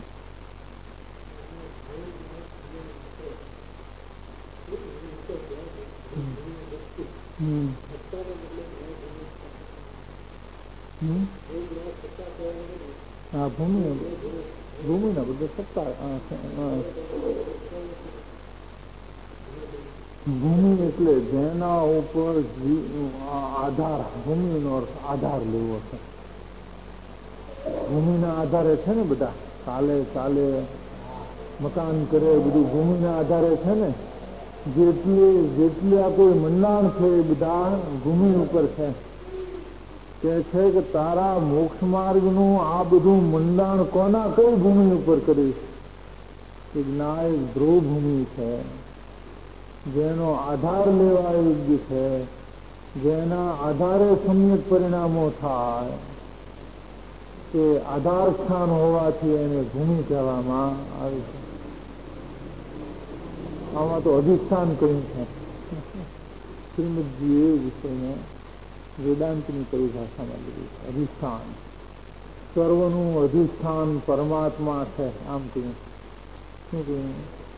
હમ હા ભૂમિ ભૂમિના બધા સત્તા ભૂમિ એટલે જેના ઉપર આધાર, ભૂમિનો અર્થ આધાર લેવો છે. ભૂમિના આધારે છે ને બધા ચાલે ચાલે મકાન કરે બધું ભૂમિના આધારે છે ને. જેટલી જેટલી આ કોઈ મંડાણ છે એ બધા ભૂમિ ઉપર છે. કે છે કે તારા મોક્ષ માર્ગનું આ બધું મંડાણ કોના કઈ ભૂમિ ઉપર કરીશ? કે ના એક ધ્રુવ ભૂમિ છે, જેનો આધાર લેવા યોગ્ય છે, જેના આધારે સમ્યક પરિણામો થાય તે આધાર સ્થાન હોવાથી એને ભૂમિ કહેવામાં આવે છે. આમાં તો અધિષ્ઠાન કહ્યું છે. શ્રીમદજી એ વિષયને વેદાંતની પરિભાષામાં લીધી છે. અધિષ્ઠાન, સર્વનું અધિષ્ઠાન પરમાત્મા છે આમ કહ્યું. શું કહ્યું?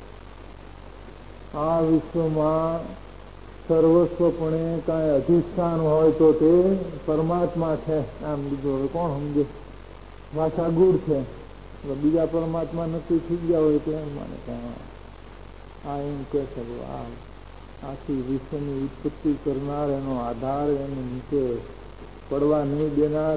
આ વિશ્વમાં સર્વસ્વપણે કાંઈ અધિષ્ઠાન હોય તો તે પરમાત્મા છે આમ લીધું. હવે કોણ સમજે? ભાષા ગુડ છે. બીજા પરમાત્મા નક્કી થઈ ગયા હોય તો એમ માને કે આ એમ કે છે આ આખી વિશ્વની ઉત્પત્તિ કરનાર, એનો આધાર, એને નીચે પડવા નહીં દેનાર,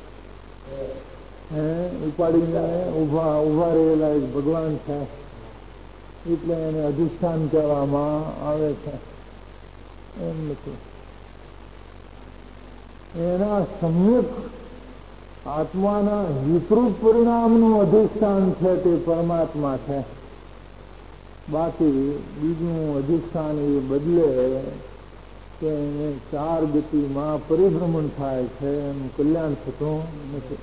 હે ઉપાડીને ઉભા ઉભા રહેલા એક ભગવાન છે એટલે એને અધિષ્ઠાન કહેવામાં આવે છે. એમ નથી. એના સમ્યક આત્માના વિપરીત પરિણામનું અધિષ્ઠાન છે તે પરમાત્મા છે. બાકી બીજું અધિષ્ઠાન એ બદલે કે એને ચાર ગતિમાં પરિભ્રમણ થાય છે, એનું કલ્યાણ થતું નથી.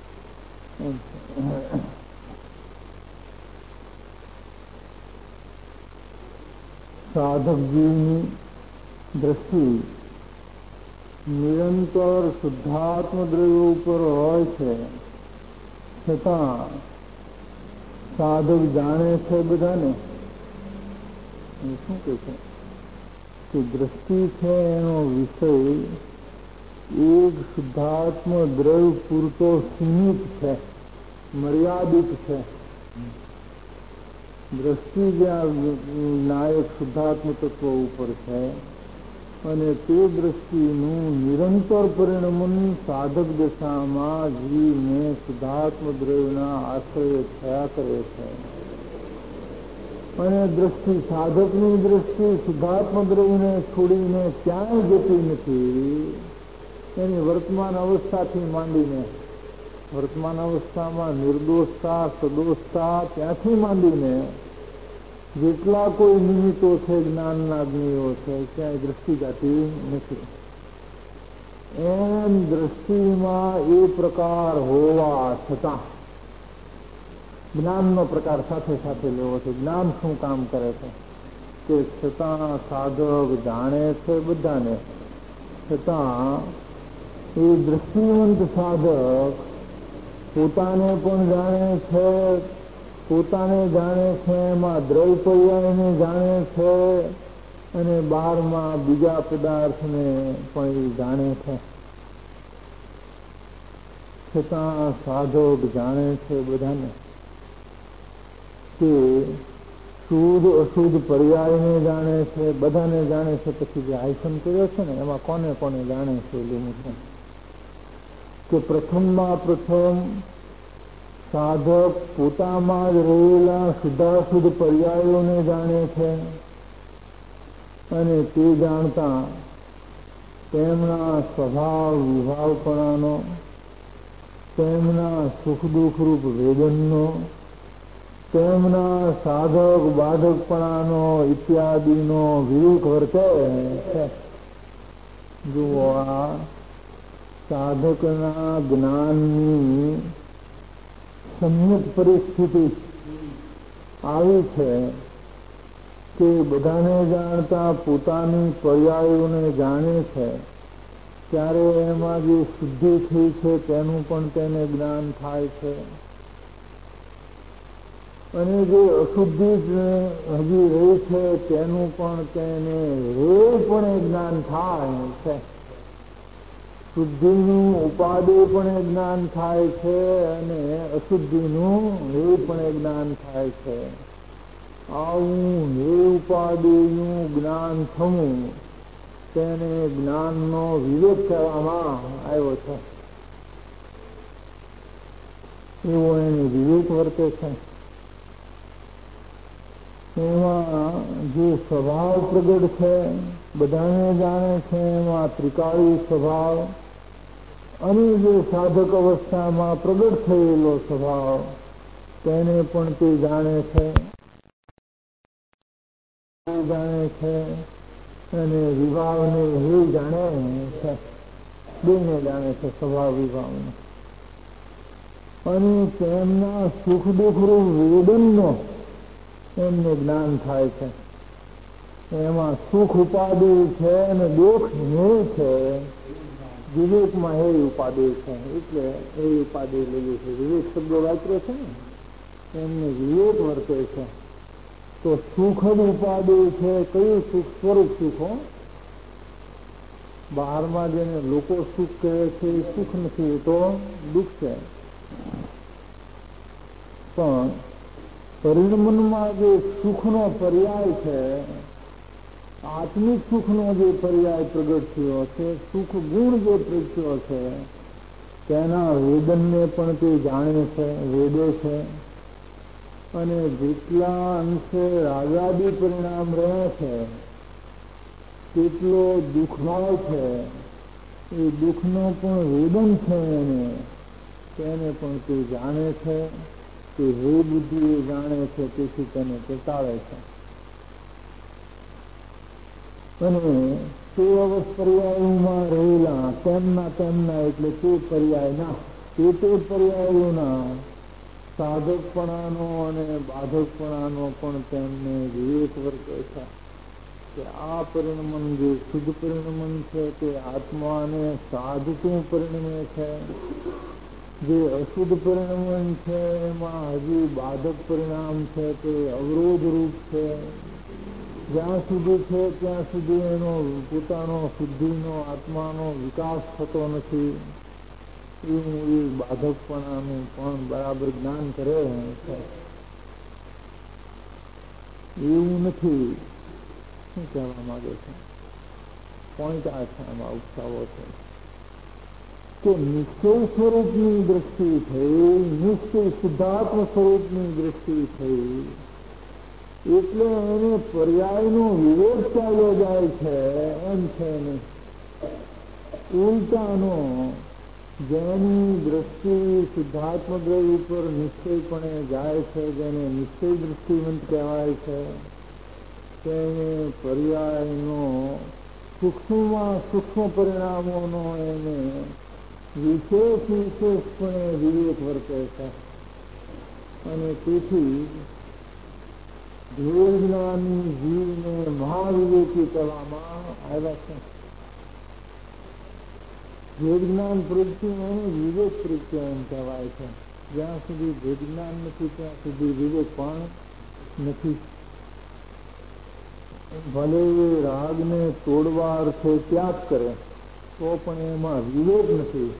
સાધક જીવની દ્રષ્ટિ નિરંતર શુદ્ધાત્મ દ્રવ્ય ઉપર હોય છે, છતાં સાધક જાણે છે બધાને શું કે છે કે દ્રષ્ટિ છે એનો વિષય એક શુદ્ધાત્મ દ્રવ્ય પૂરતો સીમિત છે, મર્યાદિત છે. દ્રષ્ટિ જ્યાં નાયક શુદ્ધાત્મ તત્વ ઉપર છે અને તે દ્રષ્ટિનું નિરંતર પરિણમન સાધક દશામાં જીવને શુદ્ધાત્મ દ્રવ્યના આશ્રય થયા કરે છે. અને દ્રષ્ટિ, સાધકની દ્રષ્ટિ શુદ્ધાત્મ દ્રવ્યને છોડીને ક્યાંય જતી નથી. એની વર્તમાન અવસ્થાથી માંડીને, વર્તમાન અવસ્થામાં નિર્દોષતા, સદોષતા, ત્યાંથી માંડીને જેટલા કોઈ નિમિત્તો છે, જ્ઞાનના જ્ઞેયો છે, ક્યાંય દ્રષ્ટિ જાતી નથી. એમ દ્રષ્ટિમાં એ પ્રકાર હોવા છતાં જ્ઞાનનો પ્રકાર સાથે સાથે લેવો છે. જ્ઞાન શું કામ કરે છે કે છતાં સાધક જાણે છે બધાને, છતાં એ દ્રષ્ટિવંત સાધક પોતાને પણ જાણે છે, પોતાને જાણે છે, એમાં દ્રવ્ય પર્યાયને જાણે છે અને બહારમાં બીજા પદાર્થને પણ એ જાણે છે. છતાં સાધક જાણે છે બધાને કે શુદ્ધ અશુદ્ધ પર્યાયને જાણે છે, બધાને જાણે છે. પછી જે આયસન કર્યો છે ને એમાં કોને કોને જાણે છે લીધું છે કે પ્રથમમાં પ્રથમ સાધક પોતામાં જ રહેલા શુદ્ધાશુદ્ધ પર્યાયોને જાણે છે અને તે જાણતા તેમના સ્વભાવ વિભાવપણાનો, તેમના સુખ દુઃખરૂપ વેદનનો, તેમના સાધક બાધકપણાનો ઇત્યાદિનો વિવેક વર્તે છે. જો આ સાધકના જ્ઞાનની સમ્યક પરિસ્થિતિ આવી છે કે બધાને જાણતા પોતાની પર્યાયોને જાણે છે, ત્યારે એમાં જે શુદ્ધિ થઈ છે તેનું પણ તેને જ્ઞાન થાય છે અને જે અશુદ્ધિ હજી રહી છે તેનું પણ તેને એ પણ જ્ઞાન થાય છે. શુદ્ધિનું ઉપાધિ પણ જ્ઞાન થાય છે અને અશુદ્ધિનું એ પણ જ્ઞાન થાય છે. આવું એ ઉપાધિનું જ્ઞાન થવું તેને જ્ઞાનનો વિવેક કહેવામાં આવ્યો છે. એવો એને વિવેક વર્તે છે. એમાં જે સ્વભાવ પ્રગટ છે બધાને જાણે છે, એમાં ત્રિકાળી સ્વભાવ અને જે સાધક અવસ્થામાં પ્રગટ થયેલો સ્વભાવ તેને પણ તે જાણે છે જાણે છે અને વિભાવને એ જાણે છે. બેને જાણે છે, સ્વભાવ વિભાવને. અને તેમના સુખ દુઃખરૂપ વેદનનો એમને જ્ઞાન થાય છે. એમાં સુખ ઉપાધિ છે અને દુઃખ હે છે. વિવેકમાં હે ઉપાધિ છે એટલે એ ઉપાધિ લઈએ છે. વિવેક શબ્દો વાપરે છે ને એમને વિવેક વર્તે છે. તો સુખ જ ઉપાધિ છે. કયું સુખ? સ્વરૂપ સુખો. બહારમાં જેને લોકો સુખ કહે છે એ સુખ નથી, એ તો દુઃખ છે. પણ પરિણમનમાં જે સુખનો પર્યાય છે, આત્મિક સુખનો જે પર્યાય પ્રગટ થયો છે, સુખ ગુણ જે પ્રગટ્યો છે તેના વેદનને પણ તે જાણે છે, વેદે છે. અને જેટલા અંશે રાગાદી પરિણામ રહે છે તેટલો દુઃખભાવ છે, એ દુઃખનો પણ વેદન છે એને તેને પણ તે જાણે છે. તે હે બુદ્ધિ એ જાણે છે, તેથી તેને ચેતાવે છે. અને તે અવસ્થ પર્યાયોમાં રહેલા તેમના તેમના એટલે તે પર્યાયના તે તે પર્યાયોના સાધકપણાનો અને બાધકપણાનો પણ તેમને વિવેક વર્તે છે કે આ પરિણમન જે શુદ્ધ પરિણમન છે તે આત્માને સાધતું પરિણમે છે. જે અશુદ્ધ પરિણમન છે એમાં હજી બાધક પરિણામ છે તે અવરોધ રૂપ છે. જ્યાં સુધી છે ત્યાં સુધી એનો પોતાનો શુદ્ધિનો આત્માનો વિકાસ થતો નથી. એવું એ બાધકપણાનું પણ બરાબર જ્ઞાન કરે છે. એવું નથી. શું કહેવા માંગે છે? પોઈન્ટ આ છે, આમાં ઉત્સાહો છે કે નિશ્ચય સ્વરૂપની દ્રષ્ટિ થઈ, નિશ્ચય શુદ્ધાત્મ સ્વરૂપની દ્રષ્ટિ થઈ એટલે એને પર્યાયનો વિવેક ચાલ્યો જાય છે એમ છે નહીં. ઉલટાનો જેની દ્રષ્ટિ શુદ્ધાત્મ દ્રવ્ય ઉપર નિશ્ચયપણે જાય છે, જેને નિશ્ચય દૃષ્ટિવંત કહેવાય છે, તેને પર્યાયનો સૂક્ષ્મમાં સૂક્ષ્મ પરિણામોનો એને વિશેષ વિશેષપણે વિવેક વર્તે છે. અને તેથી ધ્યેય જ્ઞાની જીવને મહાવિવેકી કરવામાં આવ્યા છે. ધ્યેય જ્ઞાન પ્રત્યે એને વિવેક પ્રત્યે એમ કહેવાય છે. જ્યાં સુધી ધ્યેય જ્ઞાન નથી ત્યાં સુધી વિવેક પણ નથી. ભલે એ રાગને તોડવા અર્થે ત્યાગ કરે તો પણ એમાં વિવેક નથી.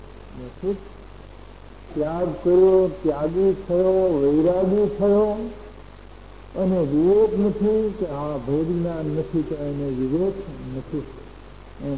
ત્યાગ કર્યો, ત્યાગી થયો, વૈરાગી થયો અને વિવેક નથી કે આ ભેદ જ્ઞાન નથી તો એને વિવેક નથી એમ.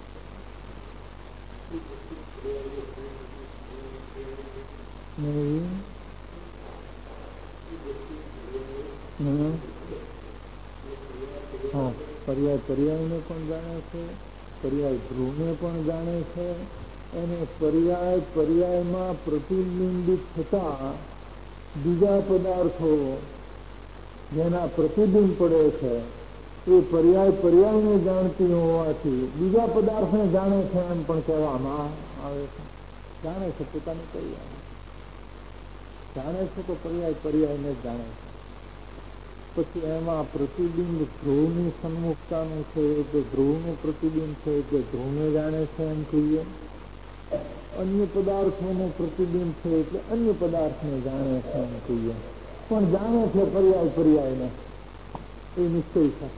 હા, પર્યાય પર્યાયને પણ જાણે છે, પર્યાય ધ્રુવને પણ જાણે છે અને પર્યાય પર્યાયમાં પ્રતિબિંબિત થતા બીજા પદાર્થો જેના પ્રતિબિંબ પડે છે એ પર્યાય પર્યાયને જાણતી હોવાથી બીજા પદાર્થને જાણે છે એમ પણ કહેવામાં આવે છે. જાણે છે પોતાની પર્યાય જાણે છે તો પર્યાય પર્યાયને જ જાણે છે. પછી એમાં પ્રતિબિંબ ધ્રુવની સન્મુખતાનું છે એટલે ધ્રુવનું પ્રતિબિંબ છે એટલે ધ્રુવને જાણે છે એમ કહીએ. અન્ય પદાર્થોનું પ્રતિબિંબ છે એટલે અન્ય પદાર્થને જાણે છે એમ કહીએ. પણ જાણે છે પર્યાય પર્યાયને એ નિશ્ચય છે.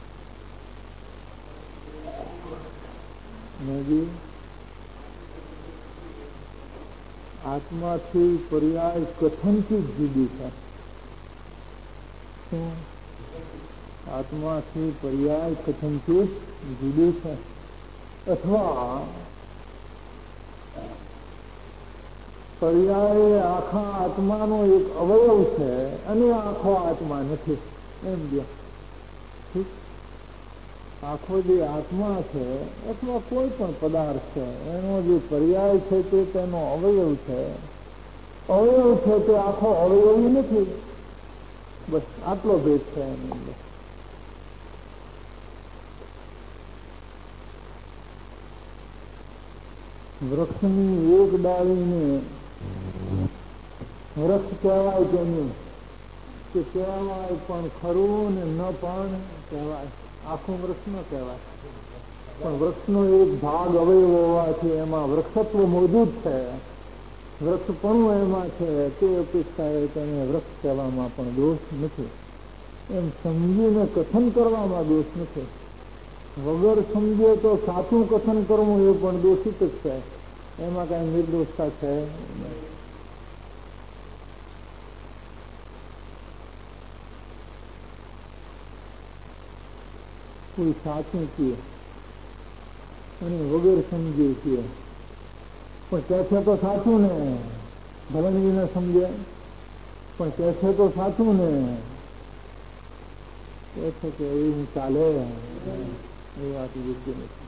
નદી આત્માથી પર્યાય કથનથી જ જુદી છે. આત્માથી પર્યાય કથનથી જ જુદી છે. અથવા પર્યાય આખા આત્માનો એક અવયવ છે અને આખો આત્મા નથી એમ બે. આખો જે આત્મા છે અથવા કોઈ પણ પદાર્થ છે એનો જે પર્યાય છે તે તેનો અવયવ છે. અવયવ છે તે આખો અવયવી નથી. બસ આટલો ભેદ છે એની અંદર. વૃક્ષની એક ડાળીને વૃક્ષ કહેવાય કે નહીં કે કહેવાય પણ ખરું ને ન પણ કહેવાય. આખું વૃક્ષ ન કહેવાય પણ વૃક્ષનો એક ભાગ અવયવ હોવાથી એમાં વૃક્ષત્વ મોજૂદ છે. વૃક્ષપણું એમાં છે તે અપેક્ષાએ તેને વૃક્ષ કહેવામાં પણ દોષ નથી. એમ સમજીને કથન કરવામાં દોષ નથી. વગર સમજે તો સાચું કથન કરવું એ પણ દોષિત જ છે. એમાં કાંઈ નિર્દોષતા છે. કોઈ સાચું કહે અને વગર સમજે કહે પણ કહે છે તો સાચું ને, ભલે ન સમજે પણ કહે છે તો સાચું ને, કહે છે કે એવું ચાલે એ વાત યોગ્ય નથી.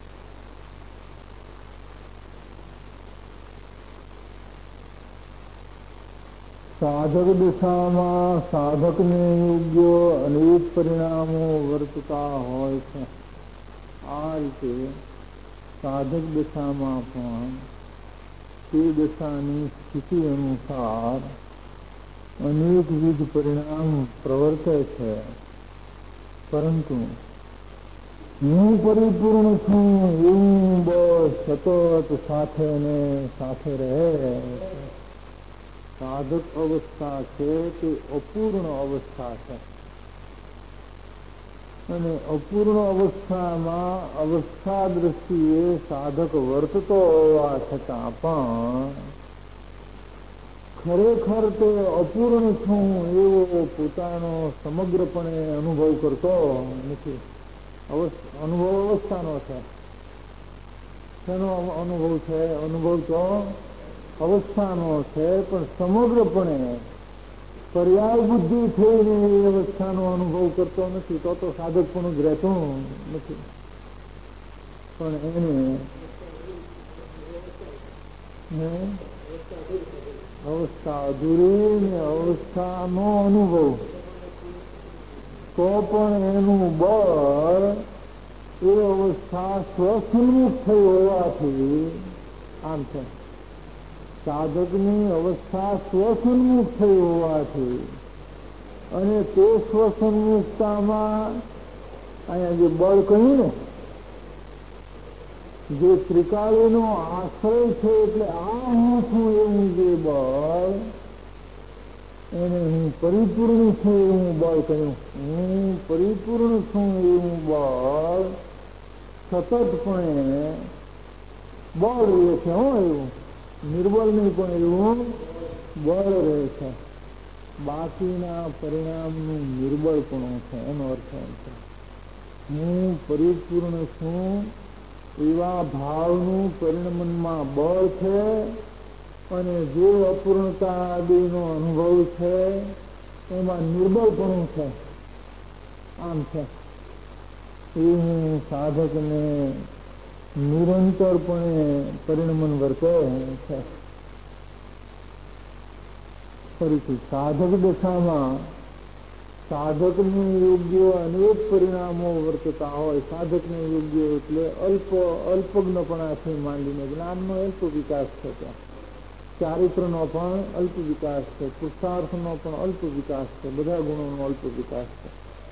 સાધક દિશામાં સાધકને યોગ્ય અનેક પરિણામો વર્તતા હોય છે. આ રીતે સાધક દિશામાં પણ તે દિશાની સ્થિતિ અનુસાર અનેકવિધ પરિણામ પ્રવર્તે છે. પરંતુ હું પરિપૂર્ણ છું એવું બસ સતત સાથે ને સાથે રહે. સાધક અવસ્થા છે તે અપૂર્ણ અવસ્થા છે અને અપૂર્ણ અવસ્થામાં અવસ્થા દ્રષ્ટિએ સાધક વર્તતો હોવા છતાં પણ ખરેખર તે અપૂર્ણ છું એવો પોતાનો સમગ્રપણે અનુભવ કરતો નથી. અનુભવ અવસ્થાનો છે. તેનો અનુભવ છે અનુભવ તો અવસ્થાનો છે પણ સમગ્રપણે પર્યાય બુદ્ધિ થઈને એ અવસ્થાનો અનુભવ કરતો નથી. તો તો સાધક પણ જ રહેતું નથી. પણ એને અવસ્થા અધૂરી ને અવસ્થાનો અનુભવ તો પણ એનું બળ એ અવસ્થા સ્વસન્મુખ થઈ હોવાથી આમ છે. સાધકની અવસ્થા સ્વસન્મુખ થઈ હોવાથી અને તે સ્વસન્મુખતામાં અહીંયા જે બળ કહ્યું ને, જે ત્રિકાળીનો આશ્રય છે, એટલે આ હું છું એવું જે બળ, એને હું પરિપૂર્ણ છું એવું બળ કહ્યું. હું પરિપૂર્ણ છું એવું બળ સતતપણે બળ રહે છે. હો, એવું નિર્બળ નહીં પણ એવું બળ રહે છે. બાકીના પરિણામનું નિર્બળપણું છે, એનો અર્થ એમ છે. હું પરિપૂર્ણ છું એવા ભાવનું પરિણમનમાં બળ છે, અને જે અપૂર્ણતા આદિનો અનુભવ છે એમાં નિર્બળપણું છે. આમ છે એ હું સાધકને નિરંતરપણે પરિણમન વર્તે છે. ફરીથી સાધક દશામાં સાધકને યોગ્ય અનેક પરિણામો વર્તતા હોય. સાધકને યોગ્ય એટલે અલ્પ અલ્પજ્ઞપણાથી માંડીને જ્ઞાનનો અલ્પ વિકાસ છે, ત્યાં ચારિત્રનો પણ અલ્પ વિકાસ છે, પુરુષાર્થનો પણ અલ્પ વિકાસ છે, બધા ગુણોનો અલ્પ વિકાસ છે.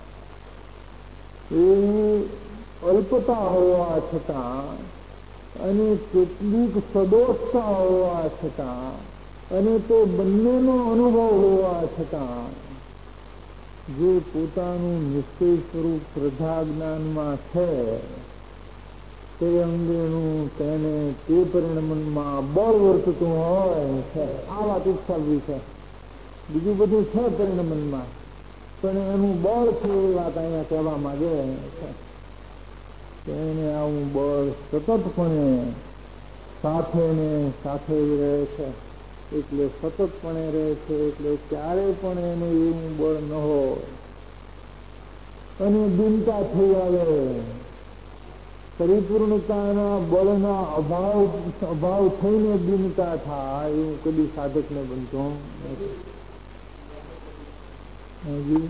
એ અલ્પતા હોવા છતાં અને કેટલીક સદોષતા હોવા છતાં અને તે બંનેનો અનુભવ હોવા છતાં જે પોતાનું નિશ્ચય સ્વરૂપ શ્રદ્ધા જ્ઞાનમાં છે તે અંગેનું તેને તે પરિણમનમાં બળ વર્તતું હોય છે. આ વાત ઉપસાવવી છે. બીજું બધું છે પરિણમનમાં, પણ એનું બળ છે એ વાત અહીંયા કહેવા માંગે છે. તેને આવું બળ સતતપણે સાથે ને સાથે રહે છે, એટલે સતતપણે રહે છે, એટલે ક્યારે પણ એને એવું બળ ન હોય અને દિનતા થઈ આવે. પરિપૂર્ણતાના બળના અભાવ અભાવ થઈને દિનતા થાય એવું કદી સાધકને બનતો નથી.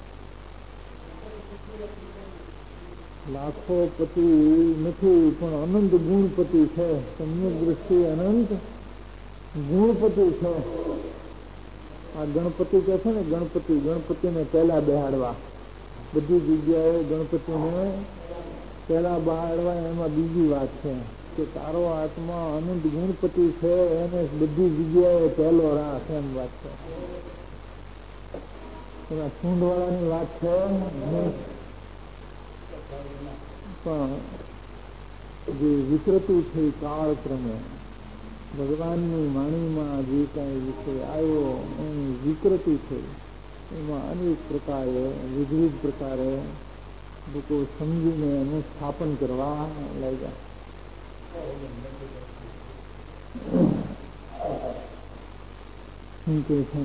લાખો પતિ નથી પણ અનંત ગુણપતિ છે. સમ્યક દ્રષ્ટિ અનંત ગુણપતિ છે. આ ગણપતિ કે છે ને, ગણપતિ ગણપતિને પહેલા બેહાડવા, બધી જગ્યાએ ગણપતિને પહેલા બહાડવા. એમાં બીજી વાત છે કે તારો આત્મા અનંત ગુણપતિ છે, એને બધી જગ્યાએ પહેલો રાખ, એમ વાત છે. એમાં સૂંઢવાળાની વાત છે. પણ જે વિકૃતિ છે કાળક્રમે ભગવાનની વાણીમાં જે કાંઈ વિષય આવ્યો એની વિકૃતિ છે, એમાં અનેક પ્રકારે વિવિધ પ્રકારે લોકો સમજીને એનું સ્થાપન કરવા લાગ્યા. શું કે છે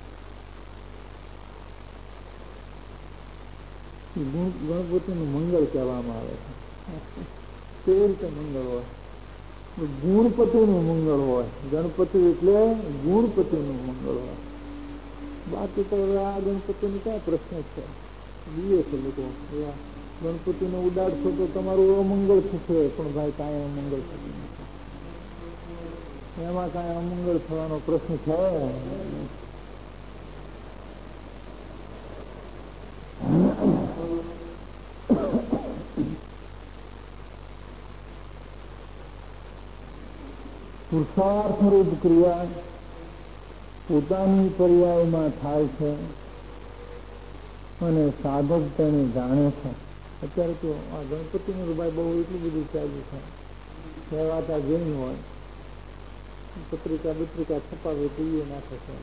ગણપતિનું મંગળ કહેવામાં આવે છે. કેવી રીતે મંગળ હોય? ગુણપતિનું મંગળ હોય. ગણપતિ એટલે ગુણપતિનું મંગળ હોય. બાકી તો આ ગણપતિનો ક્યાં પ્રશ્ન છે? બીએ છે લોકો ગણપતિને ઉડાડશો તો તમારું અમંગળ થશે, પણ ભાઈ કાંઈ અમંગળ થતું નથી. એમાં કાંઈ અમંગળ થવાનો પ્રશ્ન છે? પુરુષાર્થ રૂપ ક્રિયા પોતાની પર્યાયમાં થાય છે અને સાધક તેને જાણે છે. અત્યારે તો આ ગણપતિનું ભાઈ બહુ એટલું બધું ચાલ્યું છે. કહેવાતા જૈન હોય, પત્રિકા પત્રિકા છપાવે પીએ નાખે છે.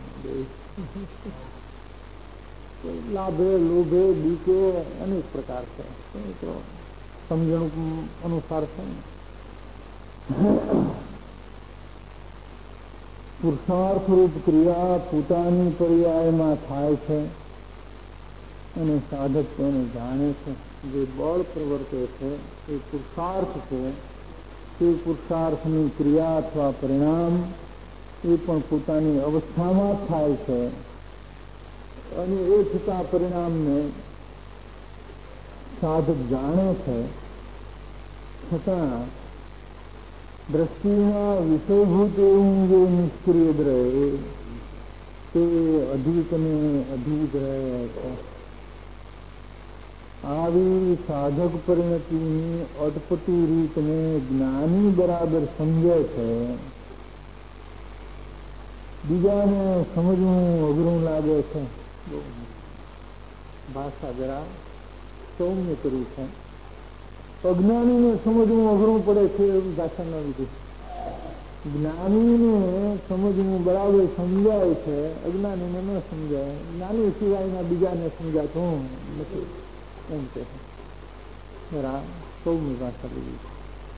લાભે લોભે બીકે અનેક પ્રકાર છે. સમજણ અનુસાર છે. પુરુષાર્થ રૂપ ક્રિયા પોતાની પર્યાયમાં થાય છે અને સાધક તેને જાણે છે. જે બળ પ્રવર્તે છે એ પુરુષાર્થ છે. તે પુરુષાર્થની ક્રિયા અથવા પરિણામ એ પણ પોતાની અવસ્થામાં થાય છે અને એ છતાં પરિણામને સાધક જાણે છે. છતાં દ્રષ્ટિમાં વિષયભૂત એવું જે નિષ્ક્રિય રહે તે અધિક ને અધિક રહે છે. આવી સાધક પરિણતિની અટપટી રીતને જ્ઞાની બરાબર સમજે છે. બીજાને સમજવું અઘરું લાગે છે. ભાષા જરા સૌમ્ય કરી છે. અજ્ઞાનીને સમજવું અઘરું પડે છે એવું ભાષા ન લીધું. જ્ઞાનીને સમજવું બરાબર સમજાય છે, અજ્ઞાનીને ન સમજાય. જ્ઞાની સિવાયના બીજાને સમજાતું નથી એમ કે જરા સૌમ્ય ભાષા લીધી છે.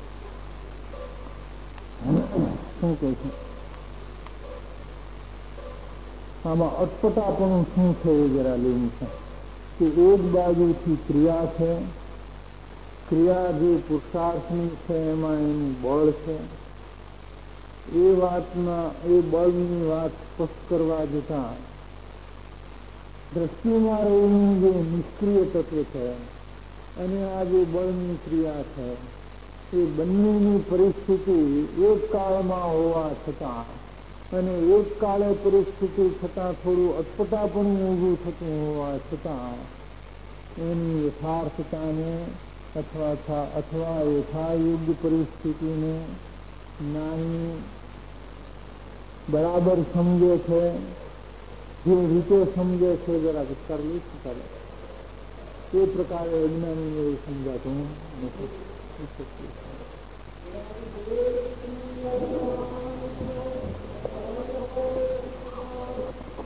શું કહે છે આમાં અટપટાપણું શું છે એ જરા લેવું છે કે એક બાજુથી ક્રિયા છે, ક્રિયા જે પુરુષાર્થની છે એમાં એનું બળ છે. એ વાતમાં એ બળની વાત સ્પષ્ટ કરવા જતા દ્રષ્ટિમાં રહેલું જે નિષ્ક્રિય તત્વ છે અને આ જે બળની ક્રિયા છે એ બંનેની પરિસ્થિતિ એક કાળમાં હોવા છતાં અને એક કાળે પરિસ્થિતિ છતાં થોડું અટપટાપણું ઊભું થતું હોવા છતાં એની યથાર્થતાને અથવા અથવા યથાયોગ્ય પરિસ્થિતિને જ્ઞાની બરાબર સમજે છે. જે રીતે સમજે છે જરા વિસ્તાર લઈ શકાય એ પ્રકારે અજ્ઞાનીને એવું સમજાતું નથી.